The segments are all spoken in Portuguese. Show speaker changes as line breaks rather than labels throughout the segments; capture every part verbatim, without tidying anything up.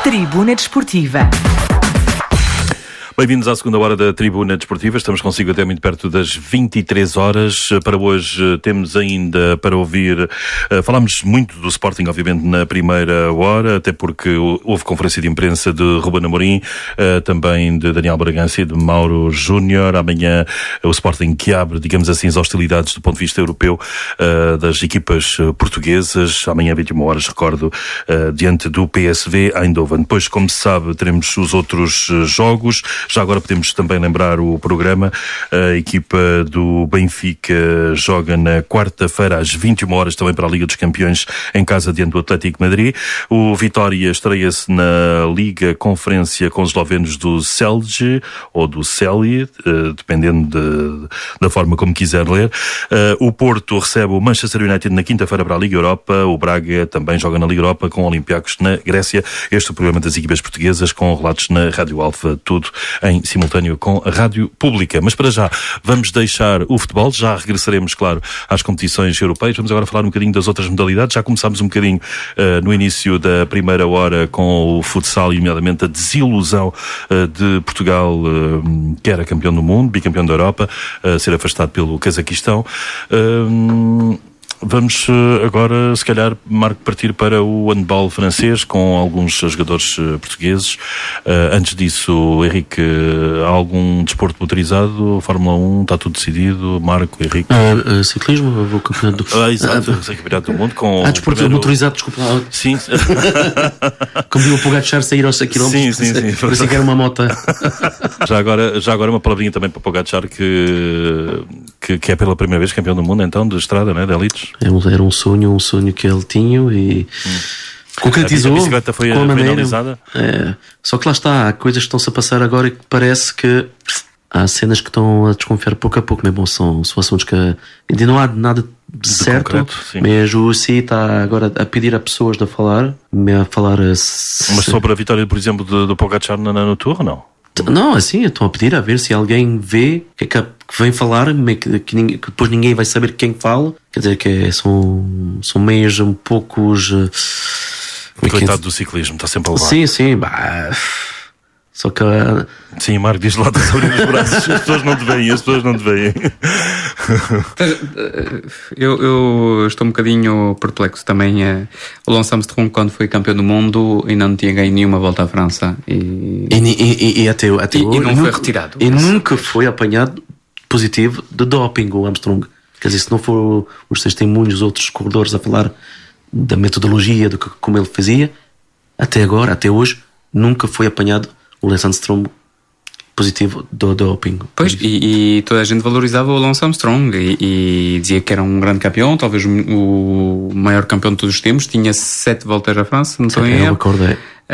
Tribuna Desportiva.
Bem-vindos à segunda hora da Tribuna Desportiva. Estamos consigo até muito perto das vinte e três horas. Para hoje temos ainda para ouvir... Falámos muito do Sporting, obviamente, na primeira hora, até porque houve conferência de imprensa de Ruben Amorim, também de Daniel Bragança e de Mauro Júnior. Amanhã o Sporting que abre, digamos assim, as hostilidades do ponto de vista europeu das equipas portuguesas. Amanhã, vinte e uma horas, recordo, diante do P S V Eindhoven. Depois, como se sabe, teremos os outros jogos. Já agora podemos também lembrar o programa. A equipa do Benfica joga na quarta-feira às vinte e uma horas também para a Liga dos Campeões em casa diante do Atlético Madrid. O Vitória estreia-se na Liga Conferência com os eslovenos do Celje ou do Celje, dependendo de, da forma como quiser ler. O Porto recebe o Manchester United na quinta-feira para a Liga Europa. O Braga também joga na Liga Europa com Olympiacos na Grécia. Este é o programa das equipas portuguesas com relatos na Rádio Alfa, tudo em simultâneo com a Rádio Pública. Mas para já, vamos deixar o futebol. Já regressaremos, claro, às competições europeias. Vamos agora falar um bocadinho das outras modalidades. Já começámos um bocadinho uh, no início da primeira hora com o futsal e, nomeadamente, a desilusão uh, de Portugal, uh, que era campeão do mundo, bicampeão da Europa, uh, ser afastado pelo Cazaquistão. Uh, Vamos agora, se calhar, Marco, partir para o handball francês com alguns jogadores portugueses. Uh, antes disso, Henrique, há algum desporto motorizado? Fórmula um, está tudo decidido? Marco, Henrique?
Uh, uh, ciclismo, o campeonato do...
Ah, exato, uh, campeonato do mundo com...
Ah, desporto primeiro... motorizado, desculpa lá.
Sim.
Como viu o Pogacar sair aos quilómetros.
Sim, sim, sim.
Parecia que era uma moto.
já, agora, já agora uma palavrinha também para o Pogacar, que, que, que é pela primeira vez campeão do mundo, então, de estrada, né, de elites.
Era um sonho, um sonho que ele tinha e hum. concretizou.
A bicicleta foi
com a maneira,
finalizada.
É, só que lá está, há coisas que estão-se a passar agora e que parece que há cenas que estão a desconfiar pouco a pouco, mesmo são, são assuntos que ainda não há nada de certo, concreto, mas o U C I está agora a pedir a pessoas de falar, a falar a...
Mas sobre a vitória, por exemplo, do, do Pogacar no, no Tour, não?
Não, assim, estão a pedir a ver se alguém vê que, que, que vem falar, que, que, que depois ninguém vai saber quem fala. Quer dizer, que são, são meios um pouco... Uh,
o coitado do ciclismo, está sempre a levar.
Sim, sim, bah, só que... Uh,
sim, Marco, diz lá, estás a abrir os braços, as pessoas não te veem, as pessoas não te veem.
Eu, eu estou um bocadinho perplexo também. O Lance Armstrong, quando foi campeão do mundo, ainda não tinha ganho nenhuma volta à França. E,
e, e, e até, até
e,
hoje,
e não
nunca,
foi retirado.
E nunca foi apanhado positivo de doping, o Armstrong. Quer dizer, se não for os testemunhos, outros corredores a falar da metodologia, do que, como ele fazia, até agora, até hoje, nunca foi apanhado o Lance Armstrong positivo do doping.
Pois, e, e toda a gente valorizava o Lance Armstrong e, e dizia que era um grande campeão, talvez o, o maior campeão de todos os tempos, tinha sete voltas à França, não estou em erro.
Eu acordei.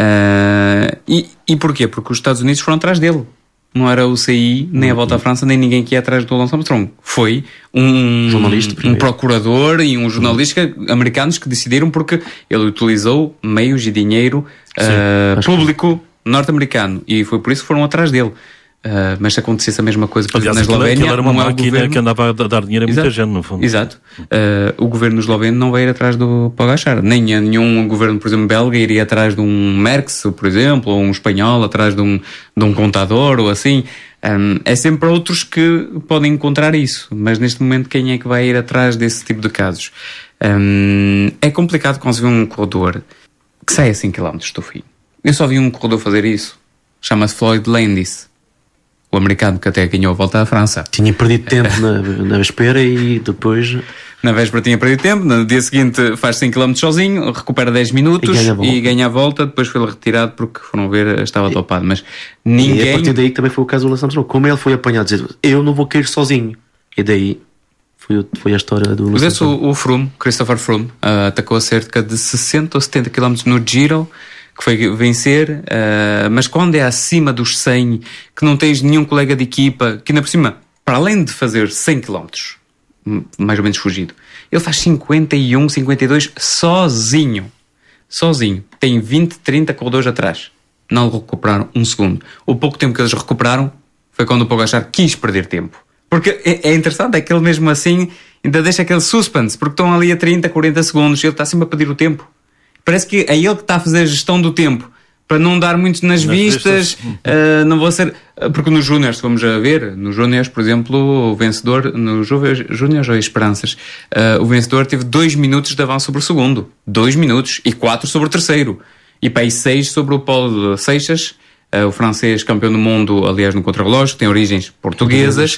Uh, e, e porquê? Porque os Estados Unidos foram atrás dele. Não era o C I, nem a volta à França, nem ninguém que ia atrás do Lance Armstrong. Foi um,
jornalista,
um procurador e um jornalista uhum. americanos que decidiram, porque ele utilizou meios e dinheiro uh, público que... norte-americano, e foi por isso que foram atrás dele. Uh, mas se acontecesse a mesma coisa, por exemplo, na Eslovénia,
era uma
não é
máquina
governo...
que andava a dar dinheiro a muita gente, no fundo.
Exato. Uh, o governo esloveno não vai ir atrás do Pogacar. Nem nenhum governo, por exemplo, belga iria atrás de um Merckx, por exemplo, ou um espanhol atrás de um, de um contador, ou assim. Um, é sempre outros que podem encontrar isso. Mas neste momento, quem é que vai ir atrás desse tipo de casos? Um, é complicado conseguir um corredor que sai a cinco quilómetros do fim. Eu só vi um corredor fazer isso. Chama-se Floyd Landis. O americano que até ganhou a volta à França.
Tinha perdido tempo na, na espera e depois...
Na véspera tinha perdido tempo, no dia seguinte faz cinco quilómetros sozinho, recupera dez minutos e ganha a, e ganha a volta, depois foi retirado porque foram ver, estava topado. Mas ninguém...
E a partir daí também foi o caso do Lance Armstrong. Como ele foi apanhado, dizer, eu não vou cair sozinho. E daí foi, foi a história do Lance Armstrong.
O, o Froome, Christopher Froome, uh, atacou a cerca de sessenta ou setenta quilómetros no Giro, que foi vencer, uh, mas quando é acima dos cem, que não tens nenhum colega de equipa, que ainda por cima, para além de fazer cem quilómetros, mais ou menos fugido, ele faz cinquenta e um, cinquenta e dois sozinho. Sozinho. Tem vinte, trinta corredores atrás. Não recuperaram um segundo. O pouco tempo que eles recuperaram foi quando o Pogacar quis perder tempo. Porque é, é interessante, é que ele mesmo assim ainda deixa aquele suspense, porque estão ali a trinta, quarenta segundos, ele está sempre a pedir o tempo. Parece que é ele que está a fazer a gestão do tempo, para não dar muito nas, nas vistas, vistas. Uh, não vou ser... Porque nos Júniors, vamos a ver, nos Júniors, por exemplo, o vencedor, nos Júniors ou Esperanças, uh, o vencedor teve dois minutos de avanço sobre o segundo. Dois minutos. E quatro sobre o terceiro. E para aí seis sobre o Paulo Seixas, uh, o francês campeão do mundo, aliás, no contrarrelógio, que tem origens portuguesas.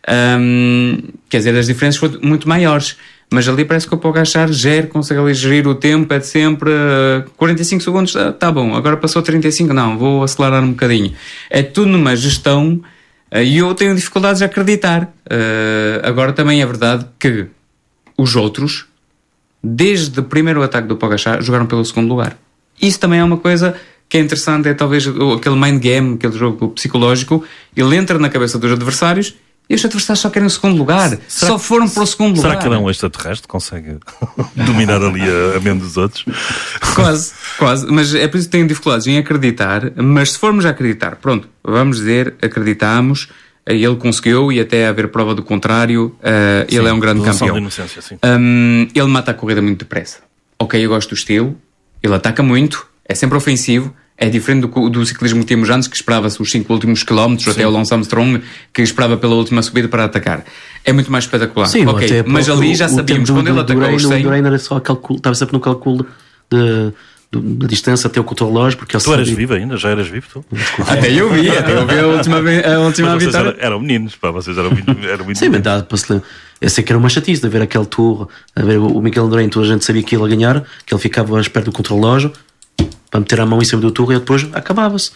Um, quer dizer, as diferenças foram muito maiores. Mas ali parece que o Pogačar gera, consegue ali gerir o tempo, é de sempre uh, quarenta e cinco segundos, ah, tá bom, agora passou trinta e cinco, não, vou acelerar um bocadinho. É tudo numa gestão uh, e eu tenho dificuldades a acreditar. Uh, agora também é verdade que os outros, desde o primeiro ataque do Pogačar, jogaram pelo segundo lugar. Isso também é uma coisa que é interessante, é talvez aquele mind game, aquele jogo psicológico, ele entra na cabeça dos adversários e os adversários só querem o segundo lugar. Será só foram para o segundo
será
lugar.
Será que ele é um extraterrestre? Consegue dominar ali a, a mente dos outros?
Quase, quase. Mas é por isso que tenho dificuldades em acreditar. Mas se formos a acreditar, pronto, vamos dizer, acreditamos, ele conseguiu e até haver prova do contrário, uh, sim, ele é um grande campeão.
De inocência, sim.
Um, ele mata a corrida muito depressa. Ok, eu gosto do estilo, ele ataca muito, é sempre ofensivo. É diferente do, do ciclismo que tínhamos antes, que esperava-se os cinco últimos quilómetros, até o Lance Armstrong, que esperava pela última subida para atacar. É muito mais espetacular.
Sim,
okay, mas ali já sabíamos, quando ele atacou os cem...
O Dureino era só calculo, estava sempre no cálculo de, de, da distância até o contra-relógio, porque ele
Tu eras
sabia...
vivo ainda? Já eras vivo tu?
Até eu vi, até eu vi a última, a última
mas
vitória.
Eram, eram meninos, pá, vocês eram, eram muito
Sim, mas dá para se lembrar. Eu sei que era uma chatice de ver aquele tour, a ver o Miquel Indurain, toda a gente sabia que ele ia ganhar, que ele ficava à espera do contra-relógio, para meter a mão em cima do tour e depois acabava-se.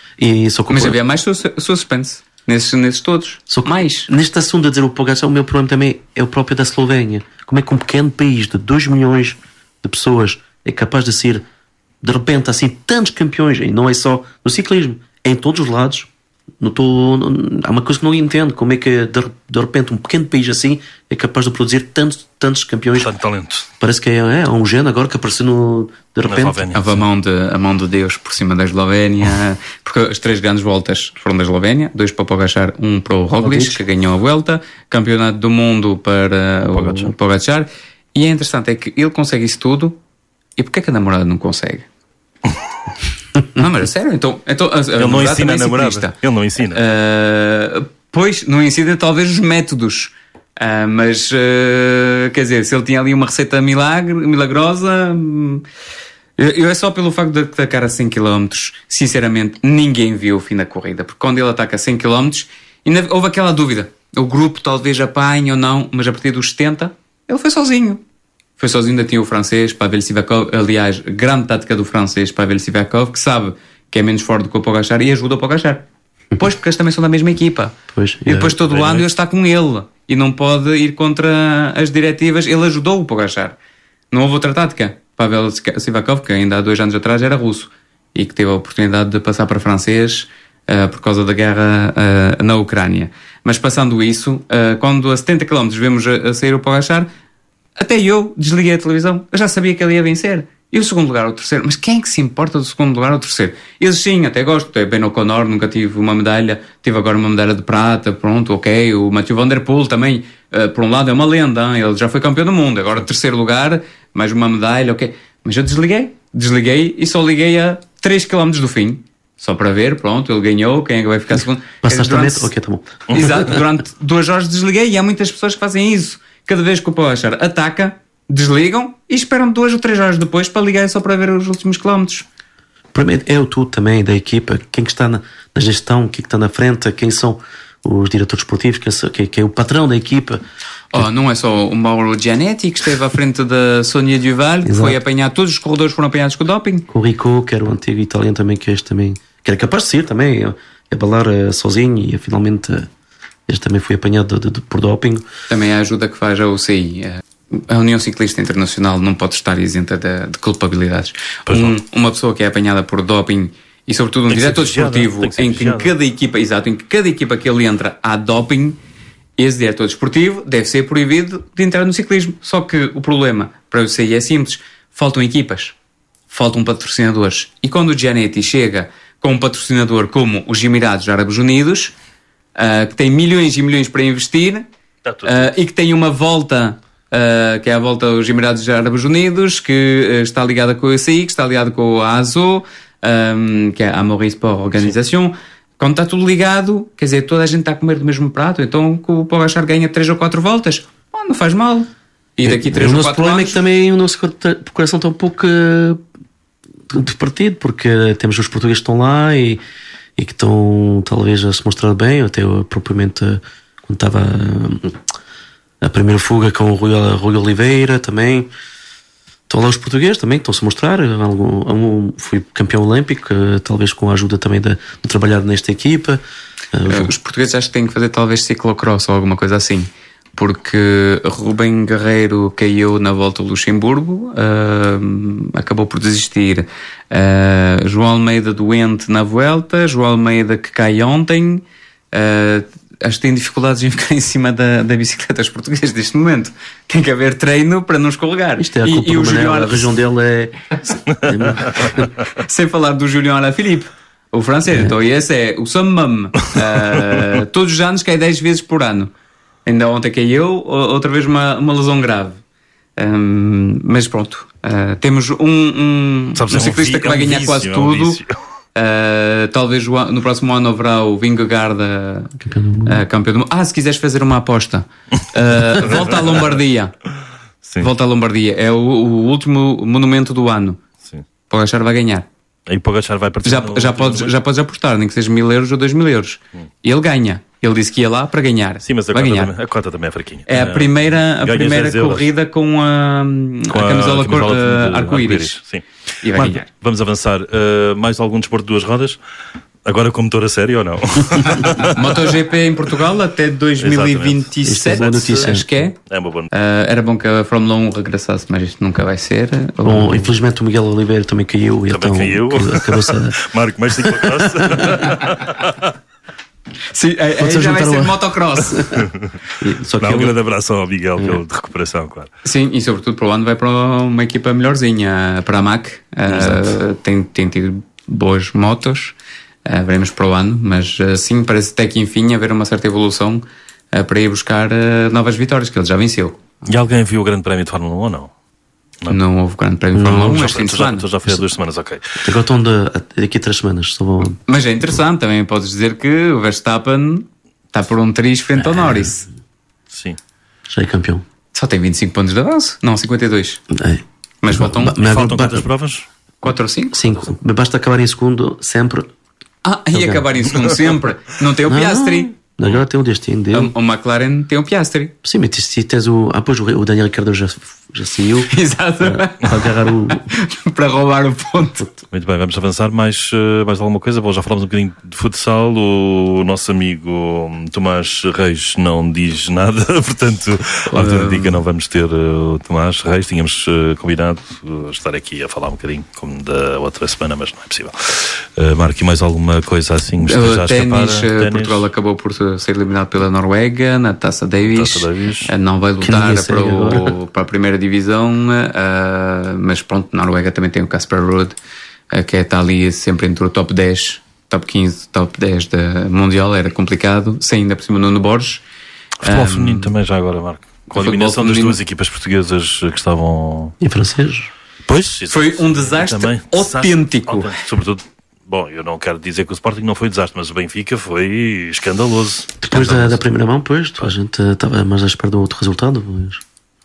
E só
Mas havia mais suspense nesses, nesses todos.
Só que
mais.
Neste assunto a dizer o Pogačar, o meu problema também é o próprio da Eslovénia. Como é que um pequeno país de dois milhões de pessoas é capaz de ser, de repente, assim, tantos campeões, e não é só no ciclismo, é em todos os lados. Não tô, não, há uma coisa que não entendo, como é que de, de repente um pequeno país assim é capaz de produzir tantos, tantos campeões.
Tanto talento.
Parece que é, é um gênio agora que apareceu no, de repente.
A mão de, a mão de Deus por cima da Eslovénia, porque as três grandes voltas foram da Eslovénia, dois para o Pogačar, um para o Roglic, que ganhou a Vuelta, campeonato do mundo para o, o Pogačar. E é interessante, é que ele consegue isso tudo, e porquê é que a namorada não consegue? Não, mas é sério, então, então a, a
ele não ensina a namorada. Ele não ensina.
Uh, pois, não ensina talvez os métodos. Uh, mas, uh, quer dizer, se ele tinha ali uma receita milagre, milagrosa, hum, eu, eu é só pelo facto de atacar a cem quilómetros, sinceramente, ninguém viu o fim da corrida. Porque quando ele ataca a cem quilómetros, ainda houve aquela dúvida. O grupo talvez apanhe ou não, mas a partir dos setenta, ele foi sozinho. Foi sozinho, ainda tinha o francês, Pavel Sivakov, aliás, grande tática do francês, Pavel Sivakov, que sabe que é menos forte do que o Pogačar e ajuda o Pogačar. Pois, porque eles também são da mesma equipa. Pois, e depois é, todo o ano ele está com ele e não pode ir contra as diretivas. Ele ajudou o Pogačar. Não houve outra tática. Pavel Sivakov, que ainda há dois anos atrás era russo e que teve a oportunidade de passar para francês uh, por causa da guerra uh, na Ucrânia. Mas passando isso, uh, quando a setenta quilómetros vemos a, a sair o Pogačar, até eu desliguei a televisão. Eu já sabia que ele ia vencer. E o segundo lugar ou o terceiro? Mas quem é que se importa do segundo lugar ou terceiro? Eles sim, até gosto. É Ben O'Connor, nunca tive uma medalha. Tive agora uma medalha de prata. Pronto, ok. O Mathieu Van Der Poel também, uh, por um lado, é uma lenda. Hein? Ele já foi campeão do mundo. Agora terceiro lugar, mais uma medalha, ok. Mas eu desliguei. Desliguei e só liguei a três quilómetros do fim. Só para ver, pronto, ele ganhou. Quem é que vai ficar segundo?
Passaste durante... a Ok, tá bom.
Exato, durante duas horas desliguei. E há muitas pessoas que fazem isso. Cada vez que o Pogačar ataca, desligam e esperam duas ou três horas depois para ligar só para ver os últimos quilómetros.
Para mim é o tudo também da equipa, quem que está na, na gestão, quem que está na frente, quem são os diretores esportivos, quem, quem é o patrão da equipa.
Oh, não é só o Mauro Gianetti que esteve à frente da Sonia Duval, que Exato. Foi apanhar, todos os corredores foram apanhados com o doping.
O Rico, que era o antigo italiano também, que este também, que era capaz de ser também, a, a balar uh, sozinho e finalmente uh, este também foi apanhado de, de, de, por doping.
Também a ajuda que faz a U C I. A União Ciclista Internacional não pode estar isenta de, de culpabilidades. Um, uma pessoa que é apanhada por doping e sobretudo um diretor desportivo em que em cada equipa, exato, em que cada equipa que ele entra há doping, esse diretor desportivo deve ser proibido de entrar no ciclismo. Só que o problema para a U C I é simples. Faltam equipas. Faltam patrocinadores. E quando o Gianetti chega com um patrocinador como os Emirados Árabes Unidos, Uh, que tem milhões e milhões para investir uh, e que tem uma volta uh, que é a volta aos Emirados Árabes Unidos, que uh, está ligada com a U C I, que está ligada com a ASO, um, que é a Amaury Sport Organisation. Quando está tudo ligado, quer dizer, toda a gente está a comer do mesmo prato, então o Pogačar ganha três ou quatro voltas, oh, não faz mal. E daqui três ou quatro anos... O nosso
problema é que também o nosso coração está um pouco uh, partido, porque temos os portugueses que estão lá e, e que estão talvez a se mostrar bem, até eu, propriamente quando estava a, a primeira fuga com o Rui, Rui Oliveira também. Estão lá os portugueses também, que estão-se a mostrar. Um, um, fui campeão olímpico, talvez com a ajuda também de, de trabalhar nesta equipa.
Uh, os portugueses acho que têm que fazer talvez ciclocross ou alguma coisa assim, porque Rubem Guerreiro caiu na volta ao Luxemburgo, uh, acabou por desistir. Uh, João Almeida doente na Vuelta, João Almeida que cai ontem. Uh, acho que tem dificuldades em ficar em cima da, da bicicleta os portugueses neste momento. Tem que haver treino para não escorregar.
Isto é a culpa e, e do Manel, a região dele é...
Sem falar do Julien Alaphilippe, o francês. É. Então esse é o summum. Uh, todos os anos cai dez vezes por ano. Ainda ontem caiu, outra vez uma, uma lesão grave. Um, mas pronto, uh, temos um, um, um ciclista é um, que vai ganhar é um quase vício, tudo. É um Uh, talvez no próximo ano haverá o Vingegaard uh, uh, campeão do mundo. Ah, se quiseres fazer uma aposta, uh, volta à Lombardia. Sim. Volta à Lombardia. É o, o último monumento do ano. Sim. Pogačar vai ganhar.
E Pogačar vai participar.
Já, já, podes, já podes apostar, nem que seja mil euros ou dois mil euros. Hum. Ele ganha. Ele disse que ia lá para ganhar.
Sim, mas a,
vai
cota,
ganhar.
Também, a cota também é fraquinha.
É a primeira, a primeira corrida com a, com a, a camisola, camisola uh, arco-íris.
Sim.
E vai
Marco,
ganhar.
Vamos avançar. Uh, mais algum desporto de duas rodas? Agora com motor a sério ou não?
MotoGP em Portugal até dois mil e vinte e sete, acho que é.
É uma boa notícia.
Uh, era bom que a Fórmula um regressasse, mas isto nunca vai ser.
Bom, ou... infelizmente o Miguel Oliveira também caiu.
Também
então,
caiu.
Cabeça...
Marco, mais ciclocross.
Sim, aí, aí já vai ser a... motocross.
Só que Não, ele... um grande abraço ao Miguel, que é o de recuperação, claro.
Sim, e sobretudo para o ano vai para uma equipa melhorzinha, para a M A C. Uh, tem, tem tido boas motos. Uh, veremos para o ano, mas uh, sim, parece até que enfim haver uma certa evolução uh, para ir buscar uh, novas vitórias, que ele já venceu.
E alguém viu o Grande Prémio de Fórmula um ou não?
Não, não houve Grande Prémio de Fórmula um este fim de semana.
Já, já foi há duas semanas, ok.
Agora estão de, daqui a três semanas. Só vou...
Mas é interessante, também podes dizer que o Verstappen está por um triz frente ao Norris.
Sim.
Já é campeão.
Só tem vinte e cinco pontos de avanço? Não, cinquenta e dois.
É.
Mas faltam,
ba- mas faltam quantas provas?
quatro ou cinco?
cinco. Basta acabar em segundo sempre.
Ah, e acabar em segundo sempre. Não tem o Piastri.
Não, agora tem o destino dele.
O, o McLaren tem o Piastri.
Sim, mas se tens o. Ah, pois o Daniel Ricciardo já, já saiu.
Exato.
Para, para agarrar o.
Para roubar o ponto.
Muito bem, vamos avançar. Mais, mais alguma coisa? Bom, já falamos um bocadinho de futsal. O nosso amigo Tomás Reis não diz nada, portanto, a uh... dica não vamos ter o Tomás Reis. Tínhamos uh, combinado uh, estar aqui a falar um bocadinho, como da outra semana, mas não é possível. Uh, Marco, mais alguma coisa assim?
Uh, ténis, Portugal acabou por ser eliminado pela Noruega na Taça Davis.
Taça Davis.
Não vai lutar para, o, para a primeira divisão, uh, mas pronto, na Noruega também tem o Casper Ruud, uh, que está ali sempre entre o top dez, top quinze, top dez da Mundial. Era complicado, sem ainda por cima Nuno Borges.
Futebol um, feminino também já agora, Marco. Com a eliminação das duas equipas portuguesas que estavam...
E franceses.
Pois,
foi um desastre também, autêntico.
Desastre, sobretudo... Bom, eu não quero dizer que o Sporting não foi desastre, mas o Benfica foi escandaloso.
Depois
escandaloso.
Da, da primeira mão, pois, a gente estava mais à espera do outro resultado. Mas...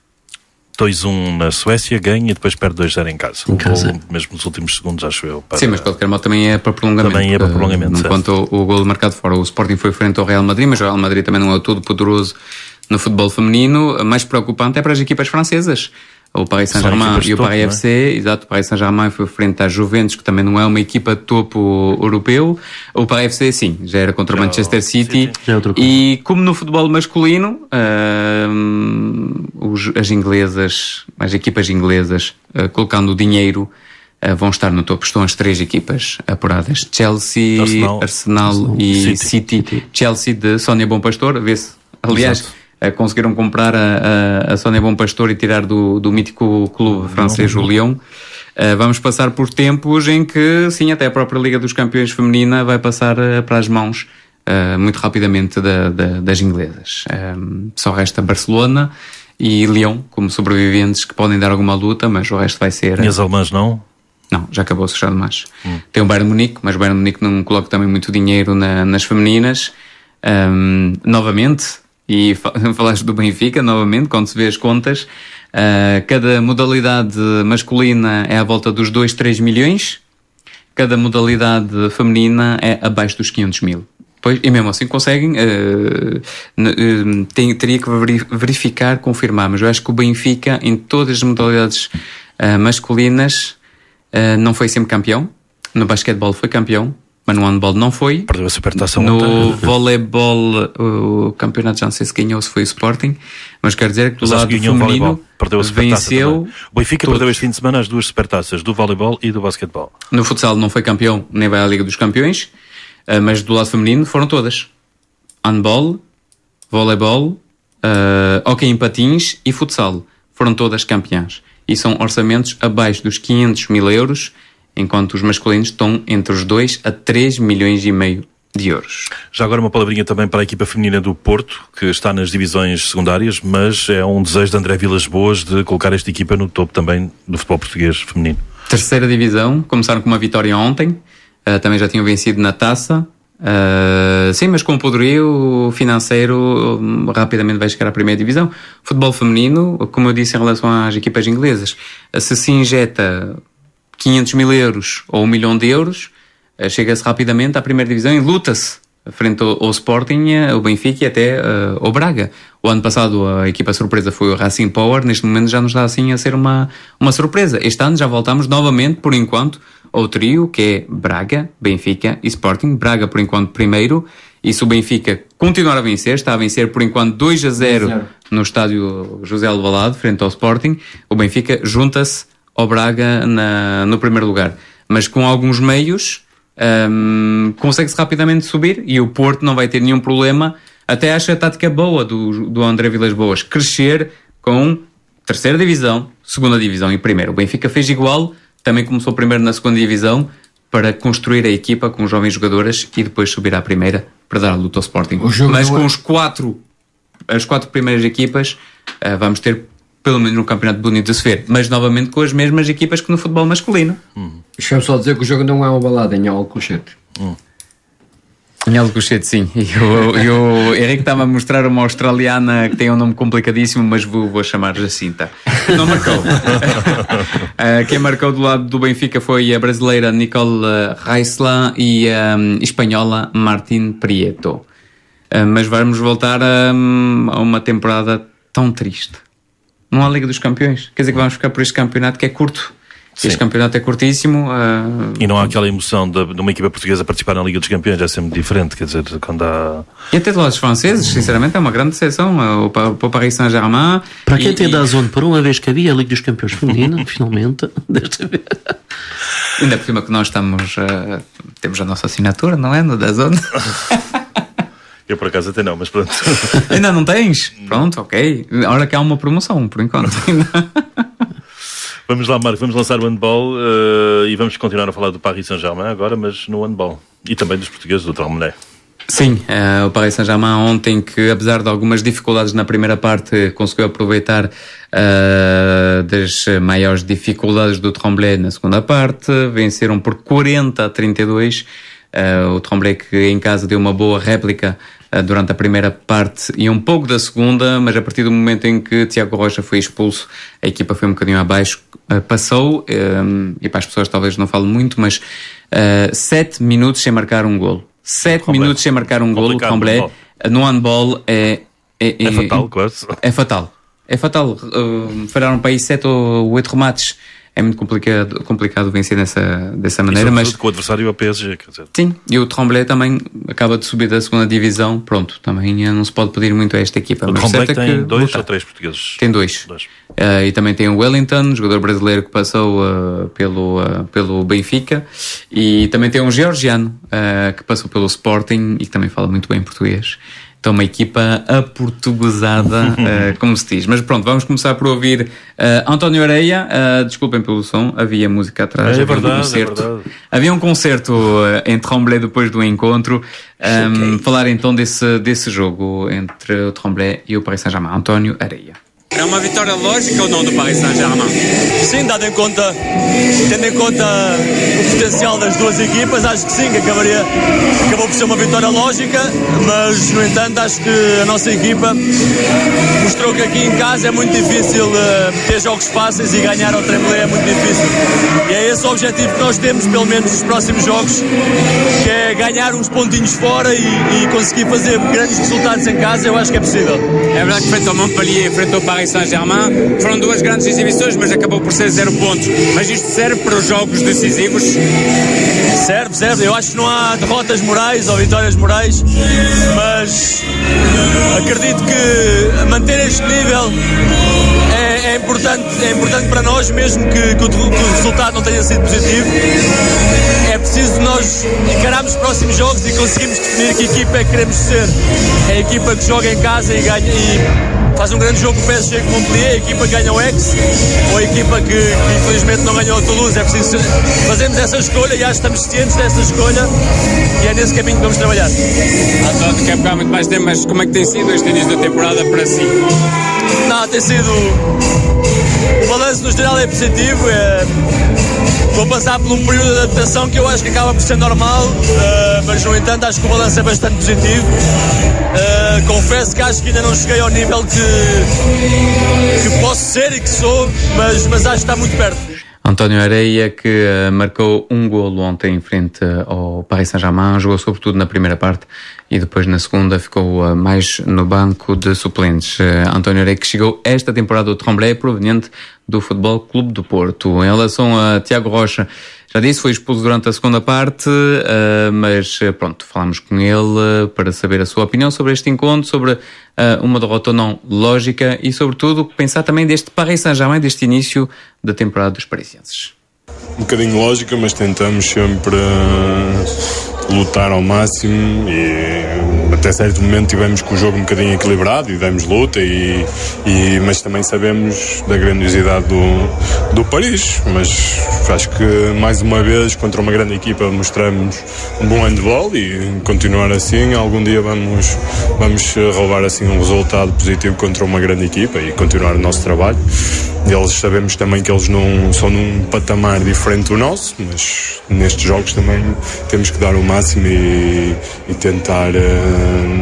dois a um na Suécia, ganha e depois perde dois a zero em casa.
Em casa.
Gol, mesmo nos últimos segundos, acho eu.
Para... Sim, mas qualquer modo também é para prolongamento.
Também é para prolongamento.
Enquanto o, o gol marcado fora, o Sporting foi frente ao Real Madrid, mas o Real Madrid também não é todo poderoso no futebol feminino. Mais preocupante é para as equipas francesas. O Paris Saint-Germain e o Paris F C, é? Exato, o Paris Saint-Germain foi frente à Juventus, que também não é uma equipa de topo europeu. O Paris F C, sim, já era contra o Manchester City.
Sim, sim.
E como no futebol masculino, uh, os, as inglesas, as equipas inglesas, uh, colocando o dinheiro, uh, vão estar no topo. Estão as três equipas apuradas: Chelsea, Arsenal, Arsenal, Arsenal e City. City. Chelsea de Sónia Bom Pastor, vê-se. Aliás, Exato. conseguiram comprar a, a, a Sónia Bom Pastor e tirar do, do mítico clube francês o Lyon. Uh, vamos passar por tempos em que, sim, até a própria Liga dos Campeões feminina vai passar uh, para as mãos uh, muito rapidamente da, da, das inglesas. Um, só resta Barcelona e Lyon como sobreviventes que podem dar alguma luta, mas o resto vai ser...
E as alemãs não?
Não, Não, já acabou o Sociedade de Mas. Hum. Tem o Bayern Munique, mas o Bayern Munique não coloca também muito dinheiro na, nas femininas. Um, novamente, e falaste do Benfica, novamente, quando se vê as contas, uh, cada modalidade masculina é à volta dos dois, três milhões, cada modalidade feminina é abaixo dos quinhentos mil. Pois, e mesmo assim conseguem, uh, uh, tem, teria que verificar, confirmar, mas eu acho que o Benfica, em todas as modalidades uh, masculinas, uh, não foi sempre campeão. No basquetebol foi campeão, mas no handball não foi.
Perdeu a supertaça
no
ontem.
voleibol, o campeonato já não sei se ganhou, se foi o Sporting, mas quero dizer que do
mas
lado feminino
perdeu a
venceu.
Também. O Benfica todos. Perdeu este fim de semana as duas supertaças, do voleibol e do basquetebol.
No futsal não foi campeão, nem vai à Liga dos Campeões, mas do lado feminino foram todas. Handball, voleibol, uh, hóquei em patins e futsal. Foram todas campeãs. E são orçamentos abaixo dos quinhentos mil euros, enquanto os masculinos estão entre os dois a três milhões e meio de euros.
Já agora uma palavrinha também para a equipa feminina do Porto, que está nas divisões secundárias, mas é um desejo de André Vilas Boas de colocar esta equipa no topo também do futebol português feminino.
Terceira divisão, começaram com uma vitória ontem, uh, também já tinham vencido na taça. Uh, sim, mas com o poderio financeiro um, rapidamente vai chegar à primeira divisão. Futebol feminino, como eu disse em relação às equipas inglesas, uh, se se injeta quinhentos mil euros ou um milhão de euros, uh, chega-se rapidamente à primeira divisão e luta-se frente ao, ao Sporting, ao Benfica e até uh, ao Braga. O ano passado a equipa surpresa foi o Racing Power, neste momento já nos dá assim a ser uma, uma surpresa. Este ano já voltamos novamente, por enquanto, ao trio, que é Braga, Benfica e Sporting. Braga, por enquanto, primeiro. E se o Benfica continuar a vencer, está a vencer, por enquanto, dois a zero no estádio José Alvalade, frente ao Sporting, o Benfica junta-se ao Braga na, no primeiro lugar. Mas com alguns meios, um, consegue-se rapidamente subir e o Porto não vai ter nenhum problema. Até acho a tática boa do, do André Vilas Boas, crescer com terceira divisão, segunda divisão e primeiro. O Benfica fez igual, também começou primeiro na segunda divisão para construir a equipa com jovens jogadoras e depois subir à primeira para dar a luta ao Sporting. Mas com os quatro, as quatro primeiras equipas, uh, vamos ter pelo menos um campeonato bonito de se ver, mas novamente com as mesmas equipas que no futebol masculino.
Hum. Deixa-me só dizer que o jogo não é uma balada, em Alcochete.
Hum.
Em Alcochete, sim. E o, e o Henrique estava a mostrar uma australiana que tem um nome complicadíssimo, mas vou, vou chamar Jacinta. Não marcou. Quem marcou do lado do Benfica foi a brasileira Nicole Reisla e a um, espanhola Martín Prieto. Uh, mas vamos voltar a, um, a uma temporada tão triste. Não há Liga dos Campeões. Quer dizer que vamos ficar por este campeonato que é curto. Sim. Este campeonato é curtíssimo. Uh...
E não há aquela emoção de, de uma equipa portuguesa participar na Liga dos Campeões, é sempre diferente, quer dizer, quando há...
E até de lá dos franceses, sinceramente, é uma grande decepção. O, o Paris Saint-Germain...
Para quem tem da zona, por uma vez que havia a Liga dos Campeões feminina, finalmente, desta vez...
Ainda por cima que nós estamos... Uh, temos a nossa assinatura, não é? No da zona.
Eu por acaso até não, mas pronto.
Ainda não tens? Pronto, ok. Olha que há uma promoção, por enquanto.
Vamos lá, Marco, vamos lançar o handball uh, e vamos continuar a falar do Paris Saint-Germain agora, mas no handball. E também dos portugueses, do Tremblay.
Sim, uh, o Paris Saint-Germain ontem, que apesar de algumas dificuldades na primeira parte, conseguiu aproveitar uh, das maiores dificuldades do Tremblay na segunda parte. Venceram por quarenta a trinta e dois. Uh, o Tremblay que em casa deu uma boa réplica uh, durante a primeira parte e um pouco da segunda, mas a partir do momento em que Tiago Rocha foi expulso, a equipa foi um bocadinho abaixo, uh, passou, um, e para as pessoas talvez não falo muito, mas uh, sete minutos sem marcar um golo. Sete minutos sem marcar um golo, o Tremblay no handball é, é, é,
é fatal, quase.
É fatal. É fatal. Uh, falharam para aí sete ou oito remates. É muito complicado, complicado vencer dessa, dessa maneira, mas...
com o adversário é o P S G, quer dizer.
Sim, e o Tremblay também acaba de subir da segunda divisão, pronto, também não se pode pedir muito a esta equipa.
O Tremblay tem que dois lutar. Ou três portugueses?
Tem dois. dois. Uh, e também tem o Wellington, jogador brasileiro que passou uh, pelo, uh, pelo Benfica, e também tem um georgiano uh, que passou pelo Sporting e que também fala muito bem português. Então uma equipa aportuguesada, uh, como se diz. Mas pronto, vamos começar por ouvir uh, António Areia. Uh, desculpem pelo som, havia música atrás.
É,
havia
verdade,
um concerto.
é verdade.
Havia um concerto uh, em Tremblay depois do encontro. Um, falar então desse, desse jogo entre o Tremblay e o Paris Saint-Germain. António Areia. É uma vitória lógica ou não do Paris Saint-Germain?
Sim, dado em conta, tendo em conta o potencial das duas equipas, acho que sim, que acabaria, acabou por ser uma vitória lógica, mas no entanto acho que a nossa equipa mostrou que aqui em casa é muito difícil uh, ter jogos fáceis e ganhar ao Tremblay é muito difícil. E é esse o objetivo que nós temos, pelo menos nos próximos jogos, que é ganhar uns pontinhos fora e, e conseguir fazer grandes resultados em casa. Eu acho que é possível.
É verdade que frente ao Montpellier e frente ao Paris Saint-Germain foram duas grandes exibições, mas acabou por ser zero pontos. Mas isto serve para os jogos decisivos?
Serve, serve. Eu acho que não há derrotas morais ou vitórias morais, mas acredito que manter este nível é, é, importante, é importante para nós, mesmo que, que, o, que o resultado não tenha sido positivo. É preciso nós encararmos os próximos jogos e conseguirmos definir que equipa é que queremos ser. É a equipa que joga em casa e ganha e faz um grande jogo com o P S G com o Montpellier, a equipa que ganha o X ou a equipa que, que infelizmente não ganhou o Toulouse. É preciso fazermos essa escolha e acho que estamos cientes dessa escolha e é nesse caminho que vamos trabalhar.
António, quer pegar muito mais tempo, mas como é que tem sido este início da temporada para si?
Não, tem sido... O balanço no geral é positivo. É... Vou passar por um período de adaptação que eu acho que acaba por ser normal, uh, mas no entanto acho que o balanço é bastante positivo. Uh, confesso que acho que ainda não cheguei ao nível que, que posso ser e que sou, mas, mas acho que está muito perto.
António Areia, que uh, marcou um golo ontem em frente ao Paris Saint-Germain, jogou sobretudo na primeira parte e depois na segunda ficou uh, mais no banco de suplentes. Uh, António Areia, que chegou esta temporada ao Tremblay, proveniente do Futebol Clube do Porto. Em relação a Tiago Rocha, já disse, foi expulso durante a segunda parte, uh, mas pronto, falámos com ele uh, para saber a sua opinião sobre este encontro, sobre uh, uma derrota ou não lógica e, sobretudo, pensar também deste Paris Saint-Germain, deste início da temporada dos parisienses.
Um bocadinho lógica, mas tentamos sempre uh, lutar ao máximo e até certo momento tivemos com o jogo um bocadinho equilibrado e demos luta, e, e, mas também sabemos da grandiosidade do, do Paris, mas acho que mais uma vez contra uma grande equipa mostramos um bom handball e continuar assim, algum dia vamos, vamos roubar assim um resultado positivo contra uma grande equipa e continuar o nosso trabalho. Eles sabemos também que eles não são num patamar diferente do nosso, mas nestes jogos também temos que dar o máximo e, e tentar uh,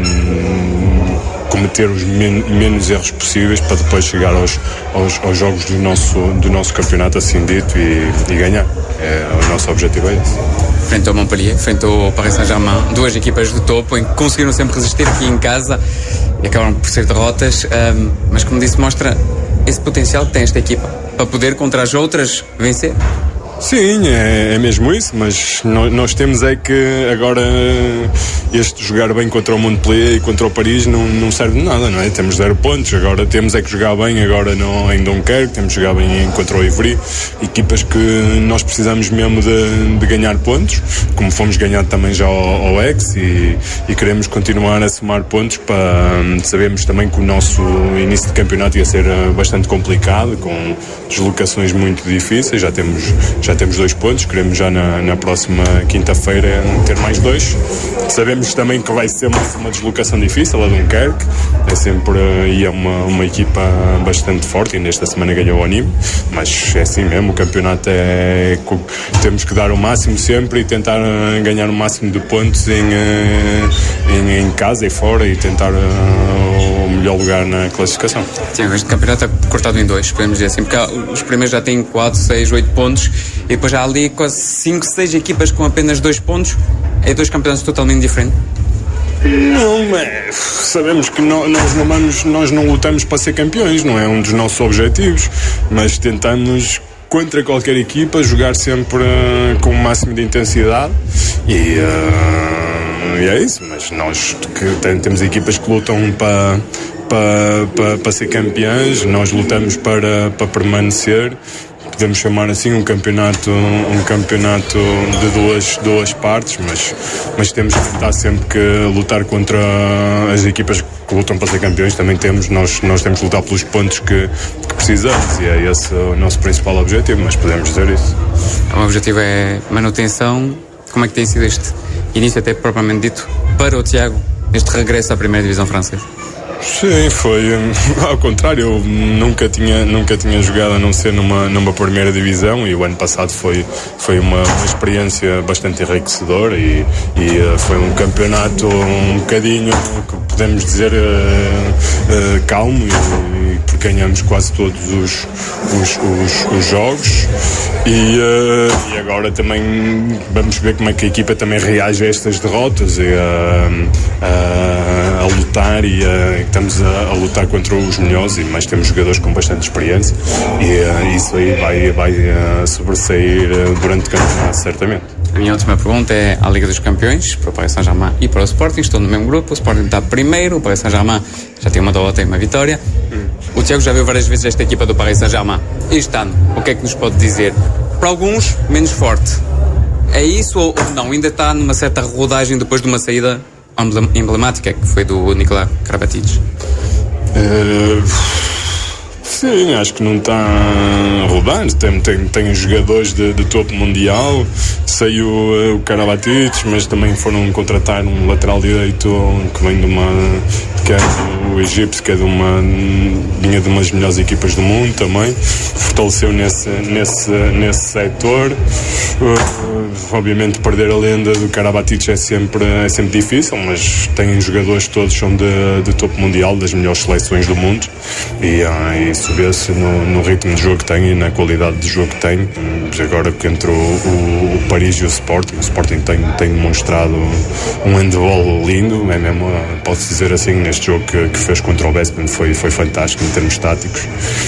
cometer os men- menos erros possíveis para depois chegar aos, aos, aos jogos do nosso, do nosso campeonato assim dito e, e ganhar. É, o nosso objetivo é esse.
Frente ao Montpellier, frente ao Paris Saint-Germain, duas equipas de topo em que conseguiram sempre resistir aqui em casa e acabaram por ser derrotas, um, mas como disse, mostra esse potencial que tem esta equipa para poder contra as outras vencer.
Sim, é, é mesmo isso, mas nós, nós temos é que agora este jogar bem contra o Montpellier e contra o Paris não, não serve de nada, não é? Temos zero pontos, agora temos é que jogar bem agora não, em Dunkerque, temos que jogar bem contra o Ivry, equipas que nós precisamos mesmo de, de ganhar pontos, como fomos ganhar também já ao, ao X e, e queremos continuar a somar pontos para, sabemos também que o nosso início de campeonato ia ser bastante complicado, com deslocações muito difíceis, já temos Já temos dois pontos, queremos já na, na próxima quinta-feira ter mais dois. Sabemos também que vai ser uma, uma deslocação difícil a Dunkerque, é sempre e é uma, uma equipa bastante forte e nesta semana ganhou o Nîmes, mas é assim mesmo, o campeonato é, temos que dar o máximo sempre e tentar ganhar o máximo de pontos em, em, em casa e fora e tentar o melhor lugar na classificação.
Sim, este campeonato está cortado em dois, podemos dizer assim, porque os primeiros já têm quatro, seis, oito pontos e depois já há ali quase cinco, seis equipas com apenas dois pontos. É dois campeonatos totalmente diferentes.
Não, mas sabemos que nós, nós, não vamos, nós não lutamos para ser campeões, não é um dos nossos objetivos, mas tentamos contra qualquer equipa jogar sempre uh, com o máximo de intensidade e, uh, e é isso, mas nós que tem, temos equipas que lutam para, para, para, para ser campeãs, nós lutamos para, para permanecer. Podemos chamar assim um campeonato, um campeonato de duas, duas partes, mas, mas temos que tentar sempre que lutar contra as equipas que lutam para ser campeões. Também temos, nós, nós temos que lutar pelos pontos que, que precisamos e é esse o nosso principal objetivo, mas podemos dizer isso.
O objetivo é manutenção. Como é que tem sido este início, até propriamente dito, para o Tiago, este regresso à primeira divisão francesa?
Sim, foi ao contrário, eu nunca tinha, nunca tinha jogado a não ser numa, numa primeira divisão, e o ano passado foi, foi uma, uma experiência bastante enriquecedora, e, e uh, foi um campeonato um bocadinho, que podemos dizer, uh, uh, calmo, e, e porque ganhamos quase todos os, os, os, os jogos, e, uh, e agora também vamos ver como é que a equipa também reage a estas derrotas, e, uh, uh, a lutar, e uh, estamos a, a lutar contra os melhores, e mais temos jogadores com bastante experiência, e uh, isso aí vai, vai uh, sobressair uh, durante o campeonato, certamente.
A minha última pergunta é a Liga dos Campeões, para o Paris Saint-Germain e para o Sporting. Estão no mesmo grupo, o Sporting está primeiro, o Paris Saint-Germain já tem uma derrota e uma vitória. O Tiago já viu várias vezes esta equipa do Paris Saint-Germain. Este ano, o que é que nos pode dizer? Para alguns, menos forte. É isso ou não? Ainda está numa certa rodagem depois de uma saída emblemática, que foi do Nicolas Karabatic?
Uh, sim, acho que não está a rodar. Tem, tem, tem jogadores de, de topo mundial. Saiu uh, o Karabatic, mas também foram contratar um lateral direito que vem de uma, que é do Egito, que é de uma vinha de umas melhores equipas do mundo também. Fortaleceu nesse, nesse, nesse setor. Uh, obviamente perder a lenda do Karabatic é sempre, é sempre difícil, mas tem jogadores todos são de, de topo mundial, das melhores seleções do mundo, e uh, isso vê-se no, no ritmo de jogo que tem e na qualidade de jogo que tem. Mas agora que entrou o, o Paris e o Sporting, o Sporting tem, tem demonstrado um handball lindo, é mesmo, posso dizer assim, neste jogo que, que fez contra o West Ham foi, foi fantástico em termos táticos,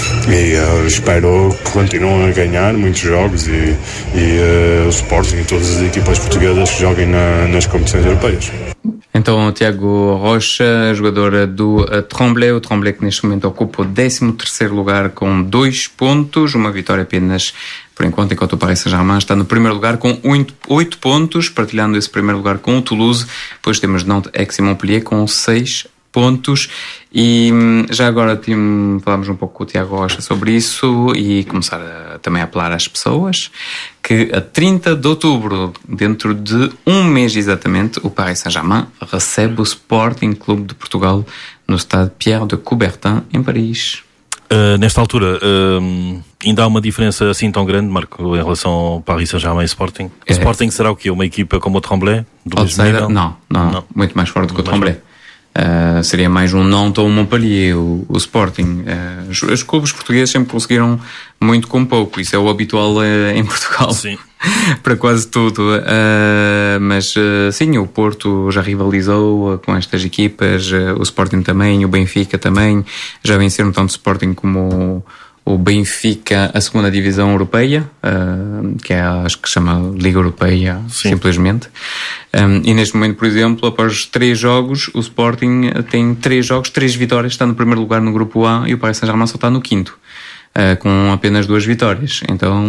e uh, espero que continuem a ganhar muitos jogos, e, e uh, o Sporting e todas as equipas portuguesas que joguem na, nas competições europeias.
Então, o Tiago Rocha, jogador do uh, Tremblay, o Tremblay que neste momento ocupa o décimo terceiro lugar com dois pontos, uma vitória apenas por enquanto, enquanto o Paris Saint-Germain está no primeiro lugar com oito pontos, partilhando esse primeiro lugar com o Toulouse. Depois temos Nantes, Aix e Montpellier com seis pontos. E já agora tím, falámos um pouco com o Tiago Rocha sobre isso, e começar a, também a apelar às pessoas que a trinta de outubro, dentro de um mês exatamente, o Paris Saint-Germain recebe o Sporting Clube de Portugal no estádio Pierre de Coubertin, em Paris.
Uh, nesta altura, uh, ainda há uma diferença assim tão grande, Marco, em relação ao Paris Saint-Germain e Sporting? O é. Sporting será o quê? Uma equipa como o Tremblay? Do mesmo nível?
Não, não, não, muito mais forte que o Tremblay. Uh, seria mais um Nantes ou um Montpellier, o, o Sporting. Uh, os, os clubes portugueses sempre conseguiram muito com pouco, isso é o habitual uh, em Portugal.
Sim.
Para quase tudo. Uh, mas uh, sim, o Porto já rivalizou uh, com estas equipas, uh, o Sporting também, o Benfica também, já venceram tanto o Sporting como o, o Benfica a segunda divisão europeia, uh, que é, acho que se chama Liga Europeia, sim, simplesmente. Um, e neste momento, por exemplo, após três jogos, o Sporting tem três jogos, três vitórias, está no primeiro lugar no grupo A, e o Paris Saint-Germain só está no quinto. Uh, com apenas duas vitórias. Então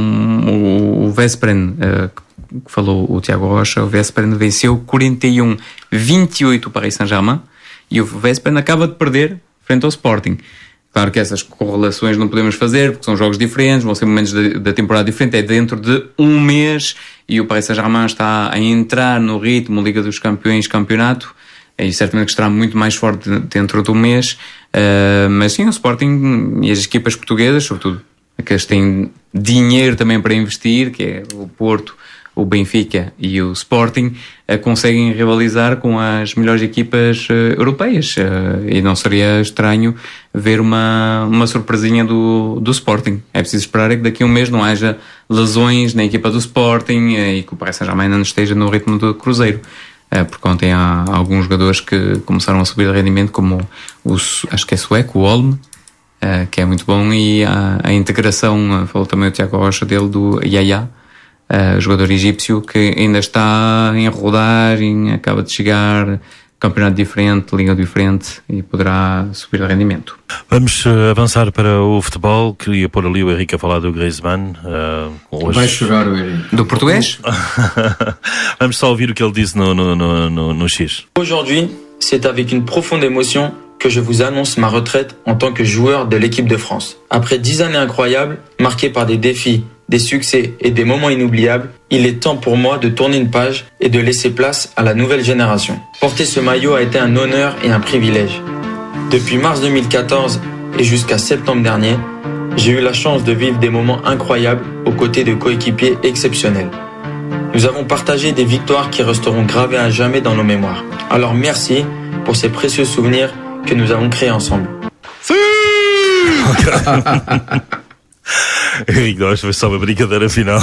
o, o Veszprém, uh, que falou o Tiago Rocha, o Veszprém venceu quarenta e um a vinte e oito o Paris Saint-Germain, e o Veszprém acaba de perder frente ao Sporting. Claro que essas correlações não podemos fazer, porque são jogos diferentes, vão ser momentos da temporada diferente, é dentro de um mês, e o Paris Saint-Germain está a entrar no ritmo Liga dos Campeões, campeonato, e certamente que estará muito mais forte dentro do mês. Uh, mas sim, o Sporting e as equipas portuguesas, sobretudo aquelas que têm dinheiro também para investir, que é o Porto, o Benfica e o Sporting, uh, conseguem rivalizar com as melhores equipas uh, europeias, uh, e não seria estranho ver uma, uma surpresinha do, do Sporting. É preciso esperar é que daqui a um mês não haja lesões na equipa do Sporting, uh, e que o Paris Saint-Germain não esteja no ritmo do Cruzeiro. É, porque ontem há alguns jogadores que começaram a subir de rendimento, como o, acho que é sueco, o Olmo, é, que é muito bom, e a, a integração, falou também o Tiago Rocha dele, do Yaya, é, jogador egípcio, que ainda está em rodagem, acaba de chegar, campeonato diferente, liga diferente, e poderá subir de rendimento.
Vamos uh, avançar para o futebol. Queria pôr ali o Henrique a falar do Griezmann. Uh, hoje...
Vai chorar o Henrique.
Do português?
Vamos só ouvir o que ele disse no, no, no, no, no X.
Aujourd'hui, c'est avec une profonde émotion que je vous annonce ma retraite en tant que joueur de l'équipe de France. Après dix années incroyables, marquées par des défis, des succès et des moments inoubliables, il est temps pour moi de tourner une page et de laisser place à la nouvelle génération. Porter ce maillot a été un honneur et un privilège. Depuis mars deux mille quatorze et jusqu'à septembre dernier, j'ai eu la chance de vivre des moments incroyables aux côtés de coéquipiers exceptionnels. Nous avons partagé des victoires qui resteront gravées à jamais dans nos mémoires. Alors merci pour ces précieux souvenirs que nous avons créés ensemble.
Henrique, nós foi só uma brincadeira final.